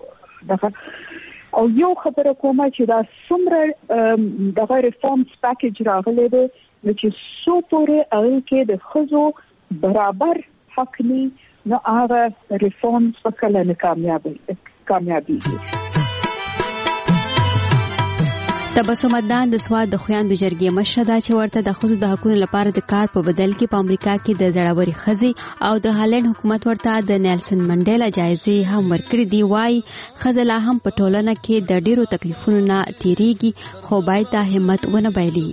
او یو خبره کومه چې دا څومره دغه ریفورمز پاکیج راغلی دی چې څو پورې هغې کې د ښځو برابر حق نه هغه ریفورمز په کله نه کامیابیږي. تبسم مدان د سواد د خويندو جرګې مشره ده چې ورته د ښځو د حقوقو لپاره د کار په بدل کې په امریکا کې د زړوري ښځې او د هالند حکومت ورته د نیلسن منډیلا جایزې هم ورکړې دي. وايي ښځه لا هم په ټولنه کې د ډیرو تکلیفونو نه تیریږي خو باید ته همت ونه بایلي.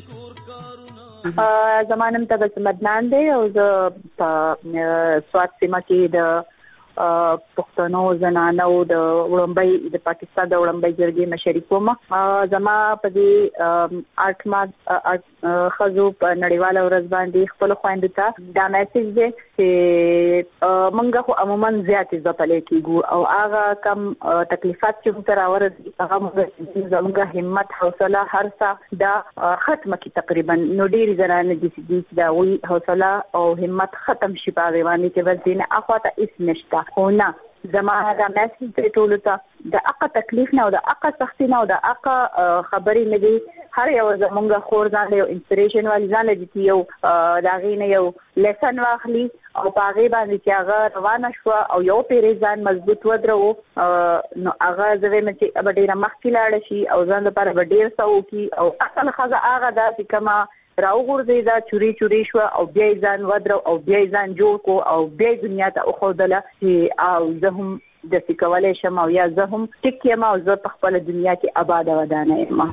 زمانم تبسم مدان دی او زه په سواد سیمه کې د پښتنو زنانو د وړمبۍ د پاکستان د وړمبۍ جرګې مشري کوم. زما په دې 8 مارچ خزو په نړیواله ورځ باندې خپل خويندو ته دا میسج دی چې موږ خو عموما زیات ځپلې کیږو او هغه کم تکلیفات چې موږ راورسي هغه موږ همت حوصله هر څه دا ختمه کی تقریبا نو ډیر زنانه دي چې دا وی حوصله او همت ختم شي په رواني کې ورځینه اخواته هیڅ نشته. خو نه زما دا میسج ته ټول ته د اقا تکلیف نه او د اقا سختي نه او د اقا خبرې نه دي. هر یو زمونږ خور ځان له انسپریشن والی ځان له دي یو دا غینه یو لیسن واخلي او پاغه باندې چې هغه روانه شو او یو پیرې ځان مضبوط ودرو نو هغه زوی مې چې اب ډیره مخکې لاړ شي او ځان لپاره ډیر څه وکي او اصل خزه هغه دا چې کما راو غورځي دا چوری شو او بیا ځان ودرو او بیا ځان جوړ کو او بیا دنیا ته خودله چې او زه هم د سکوالې شم او یا زه هم ټکیه ما او زه په خپل دنیا کې آباد ودانه یم.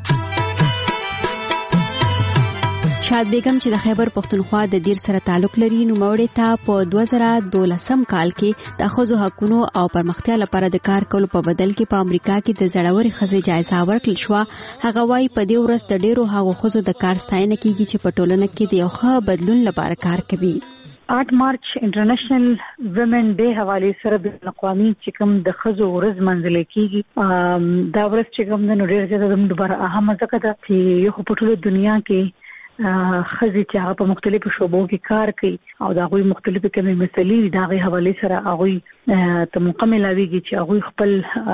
شاد بیگم چې د خیبر پښتونخوا د دیر سره تعلق لري نو موړې ته په 2012 کال کې د ښځو حقوقو او پرمختیا لپاره د کار کولو په بدل کې په امریکا کې د زړوري ښځې جایزه ورکړل شو. هغه وايي په دې ورځ د ډیرو هغو ښځو د کار ستاینه کیږي چې په ټولنه کې د یو ښه بدلون لپاره کار کوي. 8 مارچ انټرنیشنل ویمن ډے حواله سره د اقوامي چې کوم د ښځو ورځ منځل کیږي دا ورځ چې کوم د ډیر زیاته د دوباره اهمه ځکه ده چې یو په ټوله دنیا کې خزي چې هغه په مختلفو شوبو کې کار کوي او دا غوي مختلفه کمی مسلې دا غي حواله سره هغه ته مکمل اویږي چې هغه خپل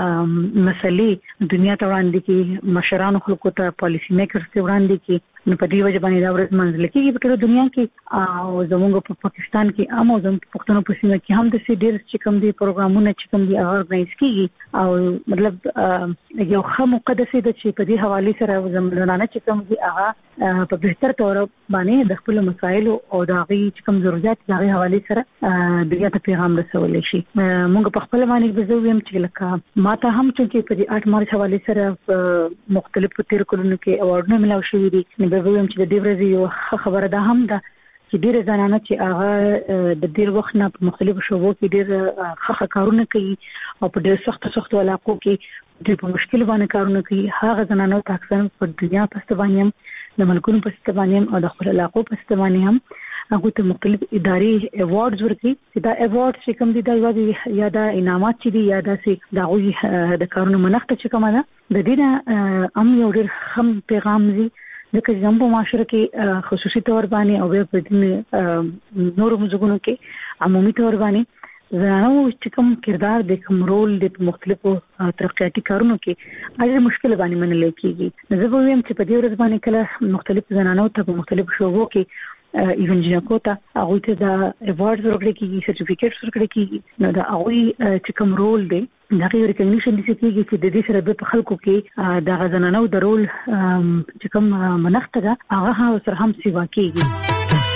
مسلې دنیا ته وړاندې کې مشرانو خلکو ته پالیسی میکرز ته وړاندې کې نو په دې وجه باندې دا ورځ منځل کېږي په ټوله دنیا کې او زموږ په پاکستان کې هم او زموږ په پښتنو په سیمه کې هم د سې ډېر چې کوم دي پروګرامونه چې کوم دي اورګنایز کیږي او مطلب یو ښه مقدسه ده چې په دې حواله سره زموږ چې کوم دي هغه په بهتر تور باندې د خپل مسایل او د هغه چې کوم ضرورت د هغه حواله سره دغه ته پیغام رسول شي. موږ په خپل باندې بزویم چې لکه ماته هم چې په دې 8 مارچ حواله سره مختلفو تیر کلونو کې اوارډونه ملاو شوي دي نو ویم چې د دې ورځې یو خبره ده هم ده چې ډېر زنانه چې هغه د ډېر وخت نه په مختلفو شوبو کې ډېر ښه کارونه کوي او په ډېر سخت علاقو کې ډېر په مشکل باندې کارونه کوي. هغه زنانو ته اکثر په دنیا په ستبانیم د ملکونو په ستبانیم او د خپل علاقو په ستبانیم هغه ته مختلف اداري ایوارډز ورکړي چې دا ایوارډ چې کوم دي دا یا دا انعامات چې دي یا دا چې دا غوي د کارونو منښت چې کومه ده د دې نه یو ډېر خام پیغام دی لکه زموږ په معاشره کې خصوصي تور باندې او په دې نورو مزګونو کې عمومي تور باندې زنانو چې کوم کردار د کوم رول د مختلفو ترقیاتي کارونو کې اړ مشکل باندې منل کېږي. زه به ویم چې په دې ورځ باندې کله مختلف زنانو ته په مختلفو شوبو کې ایون جنکو ته هغه ته دا ایوارډز ورکړي کېږي سرټیفیکټس ورکړي کېږي نو دا هغه چې کوم رول دی دا غوړي ریکګنیشن دي چې د دې سره په خلکو کې د غزنانو د رول چې کوم منښت ده هغه سره هم سیوا کېږي.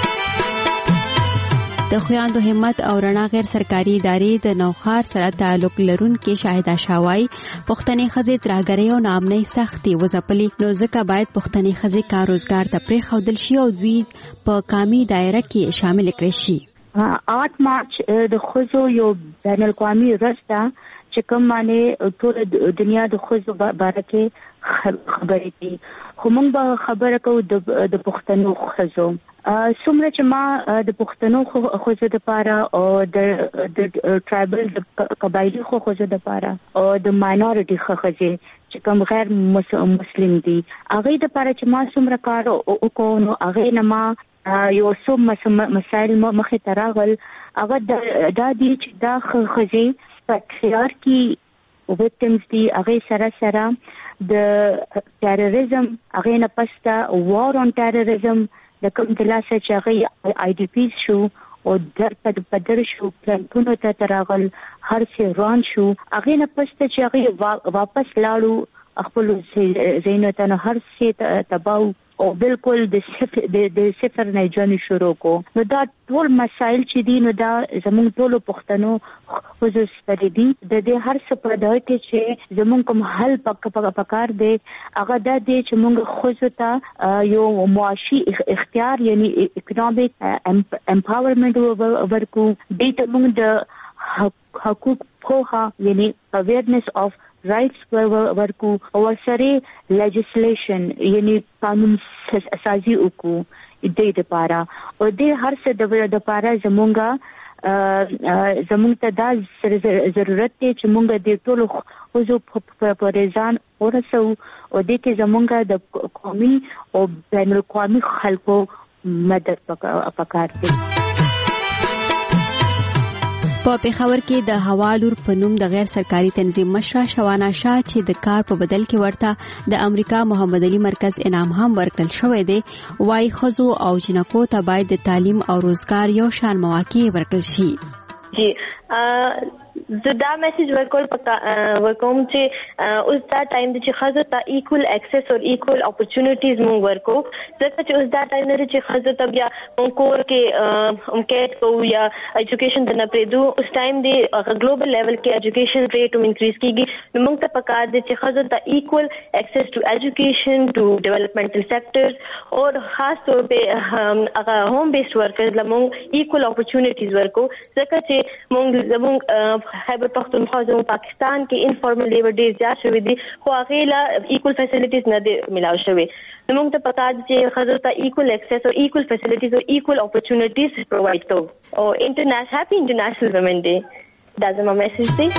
د خویندو همت او رڼا غیر سرکاري ادارې د نوخار سره تعلق لرونکي شاهده شاوای پښتني خزې ترګری او نامنۍ سختي وزپلي نو ځکه باید پښتني خزې کار روزګار ته پرې خودل شي او دوی په کامي دایره کې شامل کړي شي. 8 مارچ د خزو یو بین الاقوامي ورځ ده چې کوم باندې ټول دنیا د خزو باره کې خبرې کوي خو موږ به خبره کوو د پښتنو خزو څومره چې ما د پښتنو خزو لپاره او د ټرایبل د قبایلی خزو لپاره او د ماینورټي خزو چې کوم غیر مسلم دي هغه لپاره چې ما څومره کار وکړو نو هغه نه ما یو څو مسایل مخې ته راغل هغه دا دي چې دا خزو پټریارکی وکټمز دي هغه سره د ټیرریزم هغه نه پسته وار اون ټیرریزم د کوم د لاسه چې هغه آی ډی پی شو او در شو پلانونو ته تراغل هر څه روان شو هغه نه پسته چې هغه واپس لاړو خپل زینو ته هر څه تباو او بالکل د صفر نه ژوند شروع کو. نو دا ټول مسایل چې دي نو دا زموږ ټول پښتنو خصوص پرې دي. د دې هر څه په دای کې چې زموږ کوم حل پکار دی هغه دا دی چې موږ خصوص ته یو معاشي اختیار یعنی اکونومیک امپاورمنت ورکو. دې ته موږ د حقوق پوها یعنی اویرنس اف رائټس ورکو او سره لیجسلیشن یعنی قانون سازي وکړو د دې لپاره. او د هر څه د لپاره زمونږ ته دا ضرورت دی چې مونږ د ټولو خزو په رضان ورسو او د کې زمونږ د قومي او بین الاقوامي خلکو مدد پکار دی. په پیښور کې د هوا لور په نوم د غیر سرکاري تنظیم مشره شوانه شاه چې د کار په بدل کې ورته د امریکا محمد علي مرکز انعام هم ورکړل شوی دی وايي خزو او جنکو ته باید د تعلیم او روزګار یو شان مواقع ورکړل شي. جی زه دا میسج ورکوم چې اوس دا ټایم دی چې ښځو ته ایکول اکسس او ایکول اپورچونټیز مونږ ورکو ځکه چې اوس دا ټایم دی چې ښځو ته بیا مونږ کور کې امکیت کوو یا ایجوکیشن ته نه پرېږدو. اوس ټایم دی ګلوبل لیول کې ایجوکیشن ریټ هم انکریز کېږي نو مونږ ته پکار دی چې ښځو ته ایکول اکسس ټو ایجوکیشن ټو ډیولپمنټل سیکټرز اور خاص طور پہ هغه ہوم بیسډ ورکرز له مونږ ایکول اپورچونټیز ورکو ځکه چې مونږ زمونږ خیبر پختونخوا زموږ پاکستان کې انفارمل لیبر ډیر زیات شوی دي خو هغې له ایکول فیسیلیټیز نه دي ملاو شوی. نو موږ ته پکار دي چې ښځو ته ایکول اکسس او ایکول فیسیلیټیز او ایکول اپورچونټیز پرووایډ کوو. او هیپی انټرنیشنل وومن ډے دا زما میسج دی.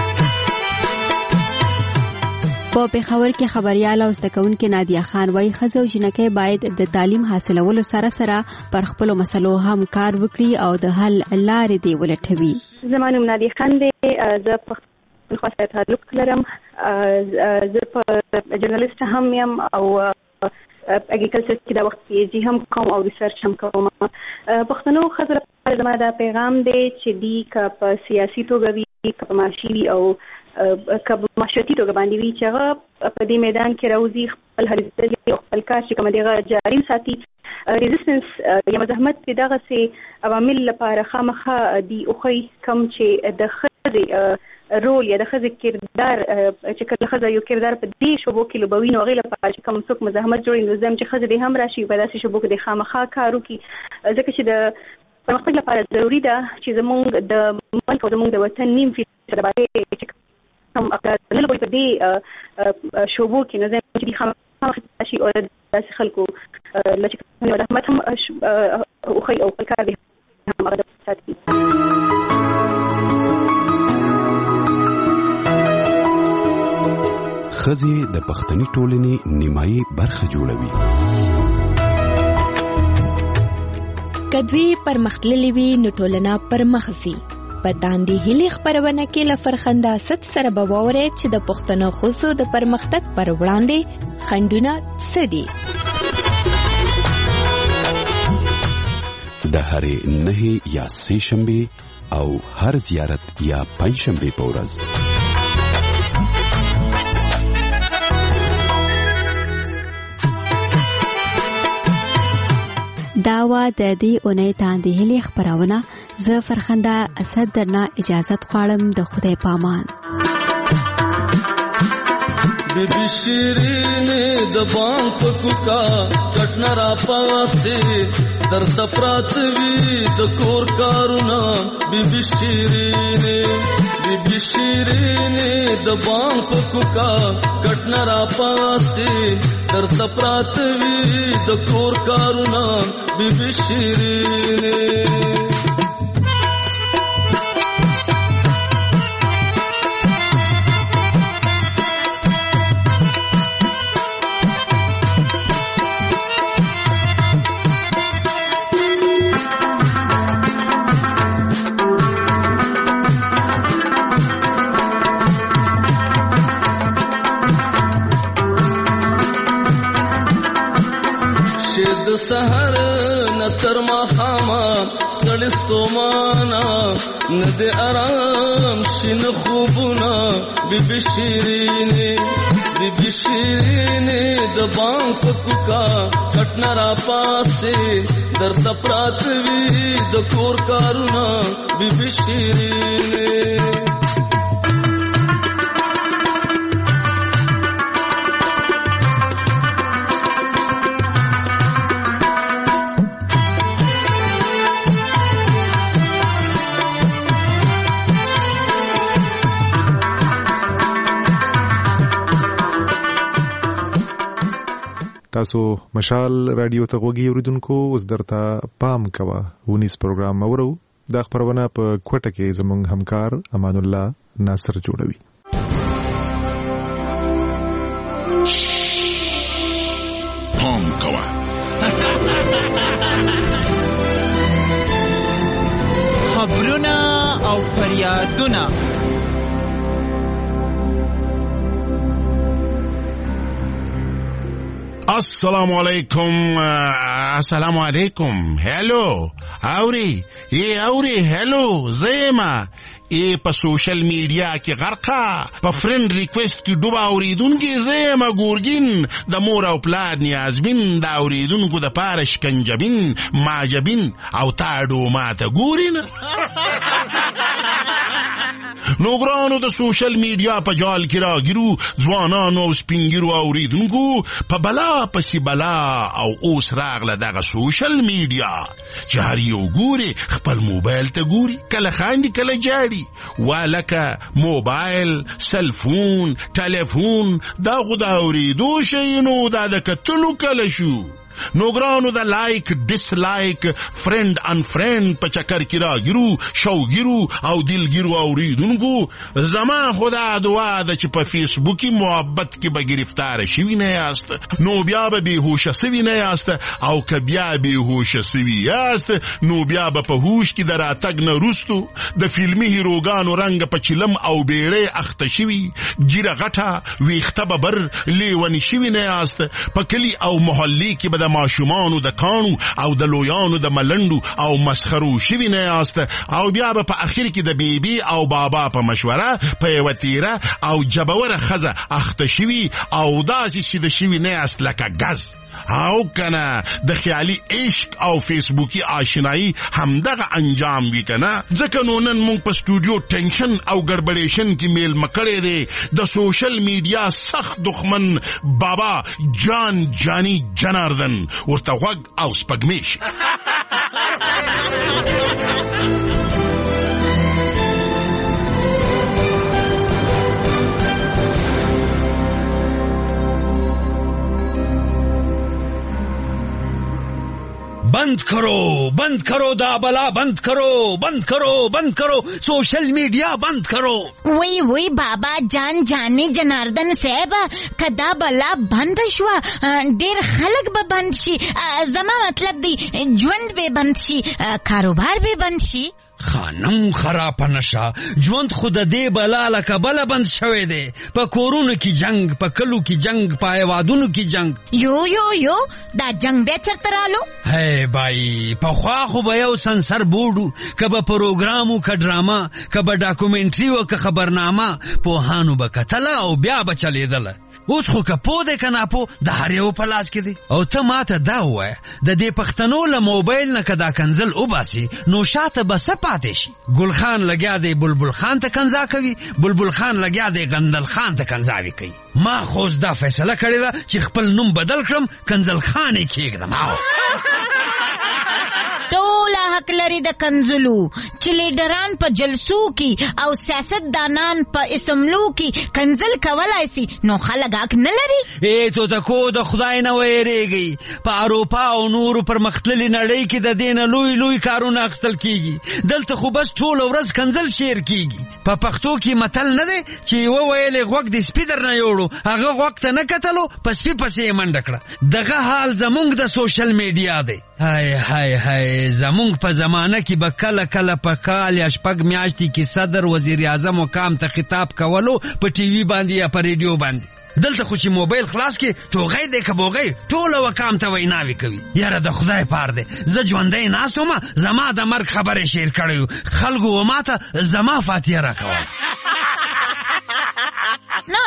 په پیښور کې خبريال او زدهکوونکي نادیه خان وايي ښځې او جنکۍ باید د تعلیم حاصلولو سره سره پر خپلو مسلو هم کار وکړي او د حل لارې دې ولټوي. زما نوم نادیه خان دی. زه پښتونخوا سره تعلق لرم. زه په جرنالست هم یم او اګریکلچر کې دا وخت پیجی هم کوم او ریسرچ هم کوم. پښتنو ښځو لپاره زما دا پیغام دی چې دی که په سیاسي توګه وي که په معاشي وي او که په معاشرتي توګه باندې وي چې هغه په دې میدان کې راوځي خپل هلې او خپل کار چې کوم دی هغه جاري ساتي. ریزسټنس یا مزاحمت د دغسې عوامل لپاره خامخا دي اوښی کوم چې د ښځې رول یا د ښځې کردار چې کله ښځه یو کردار په دې شوبو کې لوبوي نو هغې لپاره چې کوم څوک مزاحمت جوړوي نو زم چې ښځه دې هم راشي په داسې شوبو کې د خامخا کار وکړي ځکه چې د پرمختګ لپاره ضروري ده چې زموږ د ملک او زموږ د وطن نیم فیصد باندې چې کوم افراد نه لوبوي په دې شوبو کې نو زم چې دې خامخا راشي او داسې خلکو لکه مزاحمت هم اوښی او خپل کار دې هم هغه ساتي. ښځې د پښتني ټولنې نیمایي برخه جوړوي. کدوی پرمختللې وي نو ټولنه پرمخ ځي. په داندې هلي خپرونه کې له فرخنده ست سره به واورئ چې د پښتنو ښځو د پرمختګ پر وړاندې خنډونه څه دي. د هرې 9 یا 3 شنبې او هر زیارت یا 5 شنبې په ورځ داوا د دې اونۍ تاندې هلي خبرونه. زه فرخنده اسد درنه اجازت غواړم. د خدای پامان. بیبی شیرینې د بام په کوکا چټنه را پاسې درته پراته وي د کور کارونه. بیبی شیرینې د بام په کوکا چټنه را پاسې درته پراته وي د کور کارونه. بیبی شیرینې د سحر نتر مخاما ستړي ستومانا نه د آرام شین خوبونه. بیبي شیرینې بیبي شیرینې د بام په کوکا کټنه را پاسې درته پراته وي د کور کارونه بیبي شیرینې تاسو مشال رادیو ته غوږی اوریدونکو اوس درته پام کوه ونیس پروګرام اورو دا خبرونه په کوټه کې زموږ همکار امان الله ناصر جوړوي پام کوه خبرونه او فریادونه السلام علیکم هلو اوري هلو زما په سوشل میډیا کې غرقه په فرند ریکوست کې ډوبه اوریدونکو زما ګورګین د مور او پلار نیازبین د اوریدونکو د پاره شکنجبین معجبین او تاړو ماته ګورین نو ګرانو د سوشل میډیا په جال کې راګیرو ځوانانو او سپینګیرو اوریدونکو په بلا پسې بلا او اوس راغله دغه سوشل میډیا چې هر یو ګوري خپل موبایل ته ګوري کله خاندي کله جاړي والکه موبایل سلفون ټلیفون دا غدا اوریدو شي نو دا د کتلو کله شو نو ګرانو د لایک ډیس لایک فرند ان فرند په چکر کې راګیرو شوګیرو او دلګیرو اوریدونکو زما خدا دعا ده چې په فیسبوک محبت کې به گرفتار شوی نه یاست نو بیا به بیهوش شوی نه یاست او که بیا بیهوش شوی یاست نو بیا به په هوش کې دراتګ نه روستو د فلمي هیروګانو رنگ په چلم او بیړې اخته شوی ګیره غټه ویخته ببر لیونی شوی نه یاست په کلی او محلي کې به ماشومانو د کانو او د لویانو د ملندو او مسخرو شوی نه یاست او بیا په اخر کې د بیبي او بابا په مشوره په یو تیره او جبوره خزه اخته شوی او داسې چې د شوی نه یاست لکه غاز او کنه د خیالي عشق او فیسبوکی آشنایی همدغه انجام وی کنه ځکه نو نن مونږ په سټوډیو ټینشن او ګډبډیشن کې میل مکړې دي د سوشل میډیا سخت دښمن بابا جانی جناردن ورته غوږ او سپګمیش बंद करो दा बला बंद करो सोशल मीडिया बंद करो वही बाबा जानी जनार्दन साहब कदा बला बंद शवा ढेर खलक बे बंद शी जमा मतलब दी ژوند به बंद शी कारोबार به बंद शी خانم خراب نشه ژوند خود دې بلا لکه بل بند شوی دی په کورونو کې جنگ په کلو کې جنگ په ایوادونو کې جنگ یو دا جنگ به چرته رالو هی بای په خوا خو به یو سنسر بورډو کبه پروګرامو ک ډراما کبه ډاکومنټري او ک خبرنامه په هانو به کتل او بیا به چلیدل اوس خو کپو ده کنه په د هر یو په لاس کې دی او ته ماته دا وای د دې پښتنو له موبایل نه کدا کنزل وباسي نو شاته بس پاتې شي ګل خان لګیا دی بلبل خان ته کنزا کوي بلبل خان لګیا دی غندل خان ته کنزاوي کوي ما خو دا فیصله کړې ده چې خپل نوم بدل کړم کنزل خان یې کېږدم ټوله حق لري د کنزلو چې لیډران په جلسو کې او سیاستدانان په اسمبلو کې کنزل کولای شي نو خلک حق نه لري ته د کو د خدای نه وېریږي په اروپا او نور پر مختللي نړۍ کې د دین لوی کارونه اخستل کیږي دلته خو بس ټول ورځ کنزل شیر کیږي په پښتو کې متل نه دی چې و ویلې غوږ د سپیډر نه یوړو هغه وخت نه کتلو پس پسې منډه کړه دغه حال زمونږ د سوشل میډیا دی هاي زمونږ په زمانه کې به کله په کال یا شپږ میاشتې کې صدر وزیر اعظم مقام ته خطاب کولو په ټي وي باندې یا په ریډیو باندې دلته خو چې موبایل خلاص کې ټوغې دې کبوغې ټول وکام ته ویناوي کوي یاره د خدای پار دې زه ژوندې ناسومه زما د مرګ خبره شیر کړیو خلکو و ماته زما فاتحه راکوه نه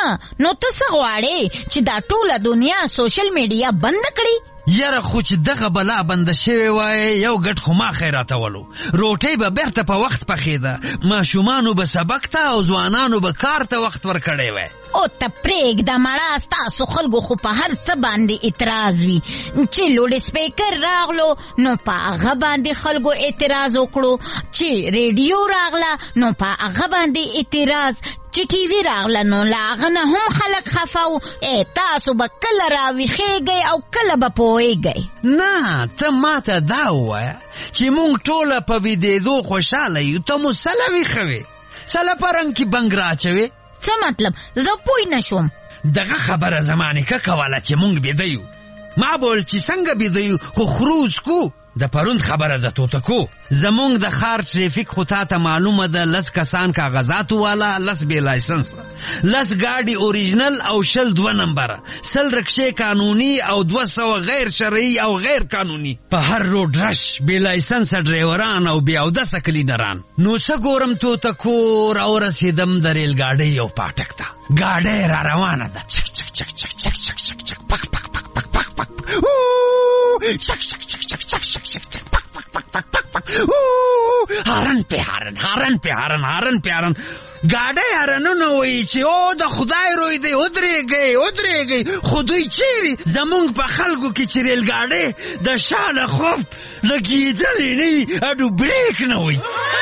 نو ته څه غواړې چې دا ټوله دنیا سوشل میډیا بند کړي؟ یاره خو چې دغه بلا بند شوی وای یو ګټ خو ما خیراتولو، روټۍ به بیرته په وخت پخېده، ماشومانو به سبق ته او ځوانانو به کار ته وخت ورکړی وای. او ته پرېږده مړه، ستاسو خلکو خو په هر څه باندې اعتراض وي. چې لوډ سپیکر راغلو نو په هغه باندې خلکو اعتراض وکړو، چې ریډیو راغله نو په هغه باندې اعتراض، چې ټي وي راغله نو له هغه نه هم خلک خفه وو. تاسو به کله راویښېږئ او کله به پوهېږئ؟ نه ته ماته دا ووایه چې موږ ټوله په ویدېدو خوشحاله یو، ته مو سله ویښوې، سله په رنګ کې بنګ راچوې. څه مطلب؟ زه پوه نه شوم. دغه خبره زما نیکه کوله چې موږ بیده یو. ما بول چې څنګه بیده یو خو خروز کو. د پروند خبره د توتکو زمونږ د ښار ټریفیک خو تاته معلومه ده، 10 کسان کاغذاتو والا، 10 بې لایسنس، 10 ګاډي اوریجنل او 2 نمبره، 100 رکشې قانوني او 200 غیر شرعي او غیر قانوني، په هر روډ رش بې لایسنس ډرایوران او بې اودسه کلینران. نو څه ګورم توتکو راورسېدم د ریل ګاډۍ یو پاټک ته، ګاډۍ را روانه ده، چک چک چک چک چک چک چک چک پک پک پک پک پک پک چک چک چک چک چک چک چک چک پک پک پک پک پک پک هارن په هارن هارن په هارن هارن په هارن ګاډۍ هارنونه وایي چې او د خدای روی دی ودرېږئ ودرېږئ. خو دوی چیرې زمونږ په خلکو کې چې ریل ګاډۍ د شا له خوف لګېدلې نه وي، اډو بریک نه وي.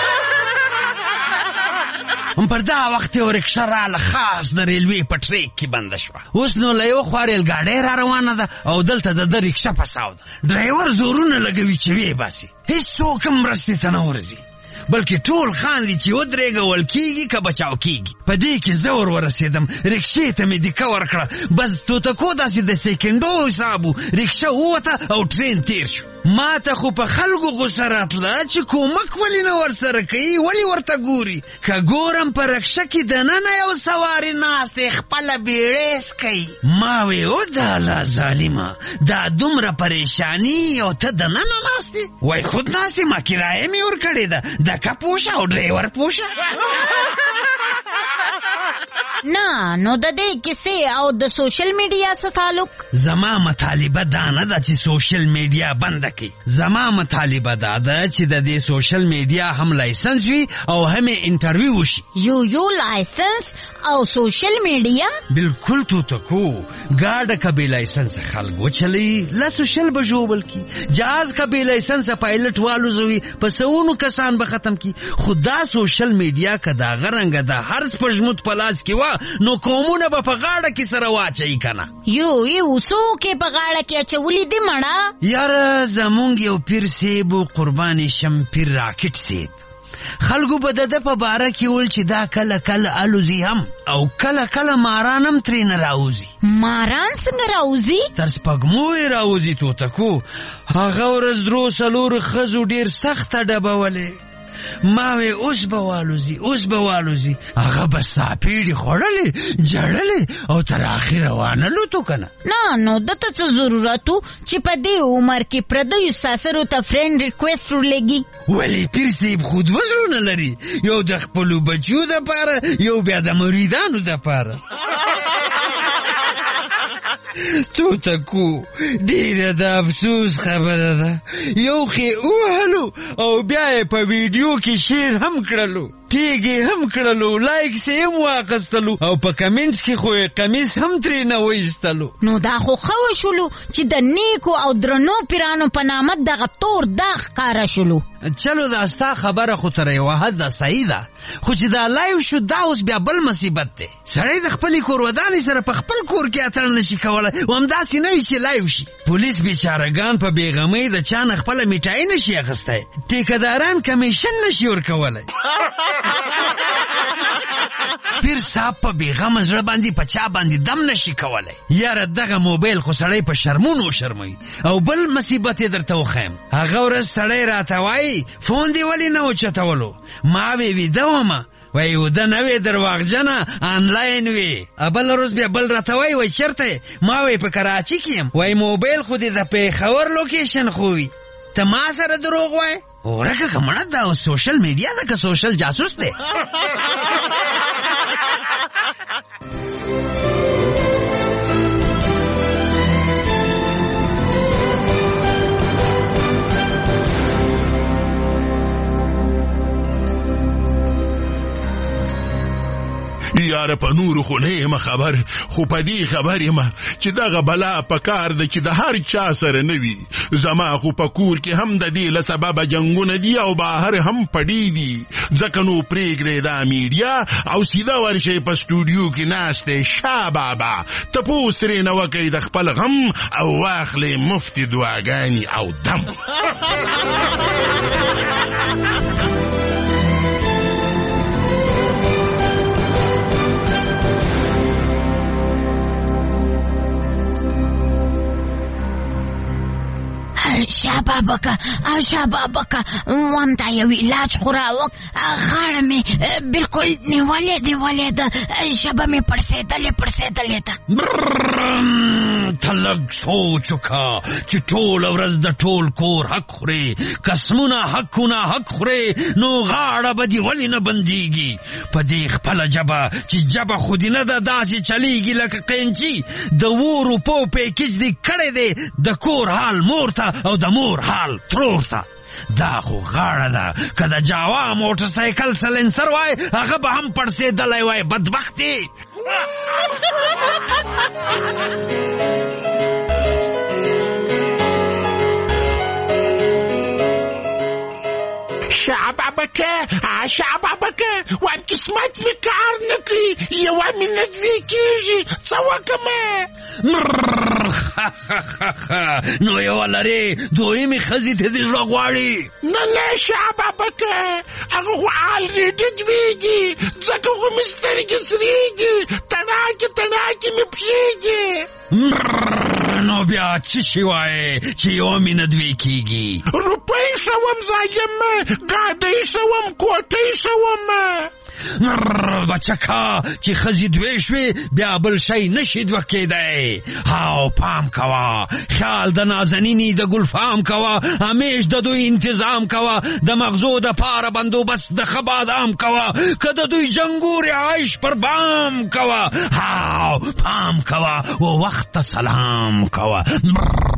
پر دا وخت یو رکشه راله خاص د ریلوې په ټریک کې بنده شوه. اوس نو له یو خوا ریل ګاډۍ را روانه ده او دلته د رکشه پساو ده. ډرایور زورونه لګوي چې ویې باسي، هېڅوک هم مرستې ته نه ورځي، بلکې ټول خاندي چې ودرېږول کېږي که بچاو کېږي. په دې کې زه ورسېدم، رکشې ته مې دیکه ورکړه، بس توتکو داسې د سیکنډو حساب و، رکشه ووته او ټرین تیر شو. ما ته خو په خلکو غوسه راتله چې کومک ولې نه ورسره کوي، ولې ورته ګوري. که ګورم په رکشه کې دننه یو سواري ناست دی خپله بیړۍ سکوي. ما وی او دا الله ظالمه، دا دومره پریشانی او ته دننه ناست دی؟ وای خود ناست دی، ما کرایه مې ورکړې ده، دکه پوشه او ډرایور پوشه. نه نو د دې کیسې او د سوشل میډیا سره تعلق؟ زما مطالبه دا نه ده چې سوشل میډیا بند کړي، زما مطالبه دا ده چې د دې سوشل میډیا هم لایسنس وي او هم انټرویو وشي. یو لایسنس او سوشل میډیا؟ بالکل توتکو، ګاډه که بې لایسنس خلکو چلی لا سوشل به ژوبل کی، جهاز که بې لایسنس پایلټ والوزوي په سونو کسان به ختم کی. خو دا سوشل میډیا که دا غرنګه د هر پژموت په لاس کې وا نو قومونه به په غاړه کې سره واچي کنه. یو څوک په غاړه کې اچولې دي مړه؟ یاره زمونږ یو پیر سیب قربان شم، پیر راکټ سیب. خلکو به د په باره کې ول چې دا کله کله الوزي هم او کله کله ماران هم ترې نه راوځي. ماران څنګه راوځي؟ تر سپږمو یې راوځي توتکو. هغه ورځ 3-4 ښځو ډېر سخته ډبولې. ما وی اوس به والوزي هغه به ساپیړې خوړلې جړلې او تر اخره وانلو تو کنه. نه نو دته څه ضرورت چې په دې عمر کې پردیو ساسرو ته فرند ریکوست ورلګي؟ ولی پیر صاحب خود وزرونه لري، یو د خپلو بچو دپاره یو بیا د مریدانو دپاره. توتکو ډیره د افسوس خبره ده، یو خې وهلو او بیا یې په ویډیو کې شیر هم کړلو، ټیګې هم کړلو، لایکس یې هم واخیستلو او په کمنټس کې خو یې قمیص هم ترې نه وایستلو. نو دا خو ښه وشولو چې د نیکو او درنو پیرانو په نامه دغه تور داغ ښکاره شولو. چلو دا ستا خبره خو تر یوه حده صحیح ده، خو چې دا لایو شو دا اوس بیا بل مصیبت دی. سړی د خپلې کورودانې سره په خپل کور کې اتڼ نشي کولی، و همداسې نه وي چې لایو شي. پولیس بیچارهګان په بېغمۍ د چا نه خپله میټایي نشي اخیستی، ټیکهداران کمیشن نشي ورکولی. پیر صاحب په بېغمه زړه باندې په چا باندې دم نشي کولی. یاره دغه موبایل خو سړی په شرمونو شرموي. او بل مصیبت یې درته وښیم، هغه ورځ سړی راته وایي فون دې ولې نه اوچتولو؟ ما وی ویده ومه، وای وده نه وی درواغجنه آنلاین وی. بل ورځ بیا بل راته وای چېرته یې؟ ما وی په کراچي کې یم. وای موبایل خو دې د پېښور لوکیشن خو وي، ته ما سره دروغ وای؟ ورکه که مړه دا سوشل میډیا ده که سوشل جاسوس دی؟ یاره په نورو خو نه یم خبر، خو په دې خبر یم چې دغه بلا په کار ده چې د هر چا سره نه وي. زما خو په کور کې هم د دې له سببه جنګونه دي او بهر هم پړي دي. ځکه نو پرېږدئ دا میډیا او سیده ورشئ په سټوډیو کې ناست دی شاه بابا، تپوس ترې نه وکئ د خپل غم او واخلئ مفتې دعاګانې او دم. شابابکه وام تا یو علاج خو راوک، غاړه مې بالکل نیولې ده، ژبه مې پړسېدلې ده. ته لږ سوچ وکړه چې ټوله ورځ د ټول کور حق خورې، قسمونه حق خورې، نو غاړه به دې ولې نه بندېږي؟ په دې خپله ژبه چې ژبه خو دې نه ده داسې چلیږي لکه قینچي. د 2 روپو پیکج دې کړی دی د کور حال مور ته او د مور حال ترور ته. دا خو غاړه ده، که د جاوا موټر سایکل سلنسر وای هغه به هم پړسېدلی وای. بدبختي شعبابکه وام قسمت می کار نکړي، یوه مې نه دوی کېږي، څه وکړمه؟ نو یوه لرې دویمې ښځې ته دې زړه غواړي؟ نه شعبابکه، هغه خو الریډي دوی دي، ځکه خو مې سترګې سرې دي، تڼاکې مې پښې دي. نو بیا څه شي وایې چې یوه مې نه دوی کېږي؟ روپۍ شوم ظالمه، ګاډۍ شوم، کوټۍ شوم. بچکه چې ښځې دوی شوې بیا بل شی نشي دوه کېدی. هاو پام کوه، خیال د نازنینې د ګلفام کوه، همیش د دوی انتظام کوه، د مغزو د پاره بندوبست د ښه بادام کوه، که د دوی جنګورې عیش پر بام کوه. هاو پام کوه و وخت سلام کوه.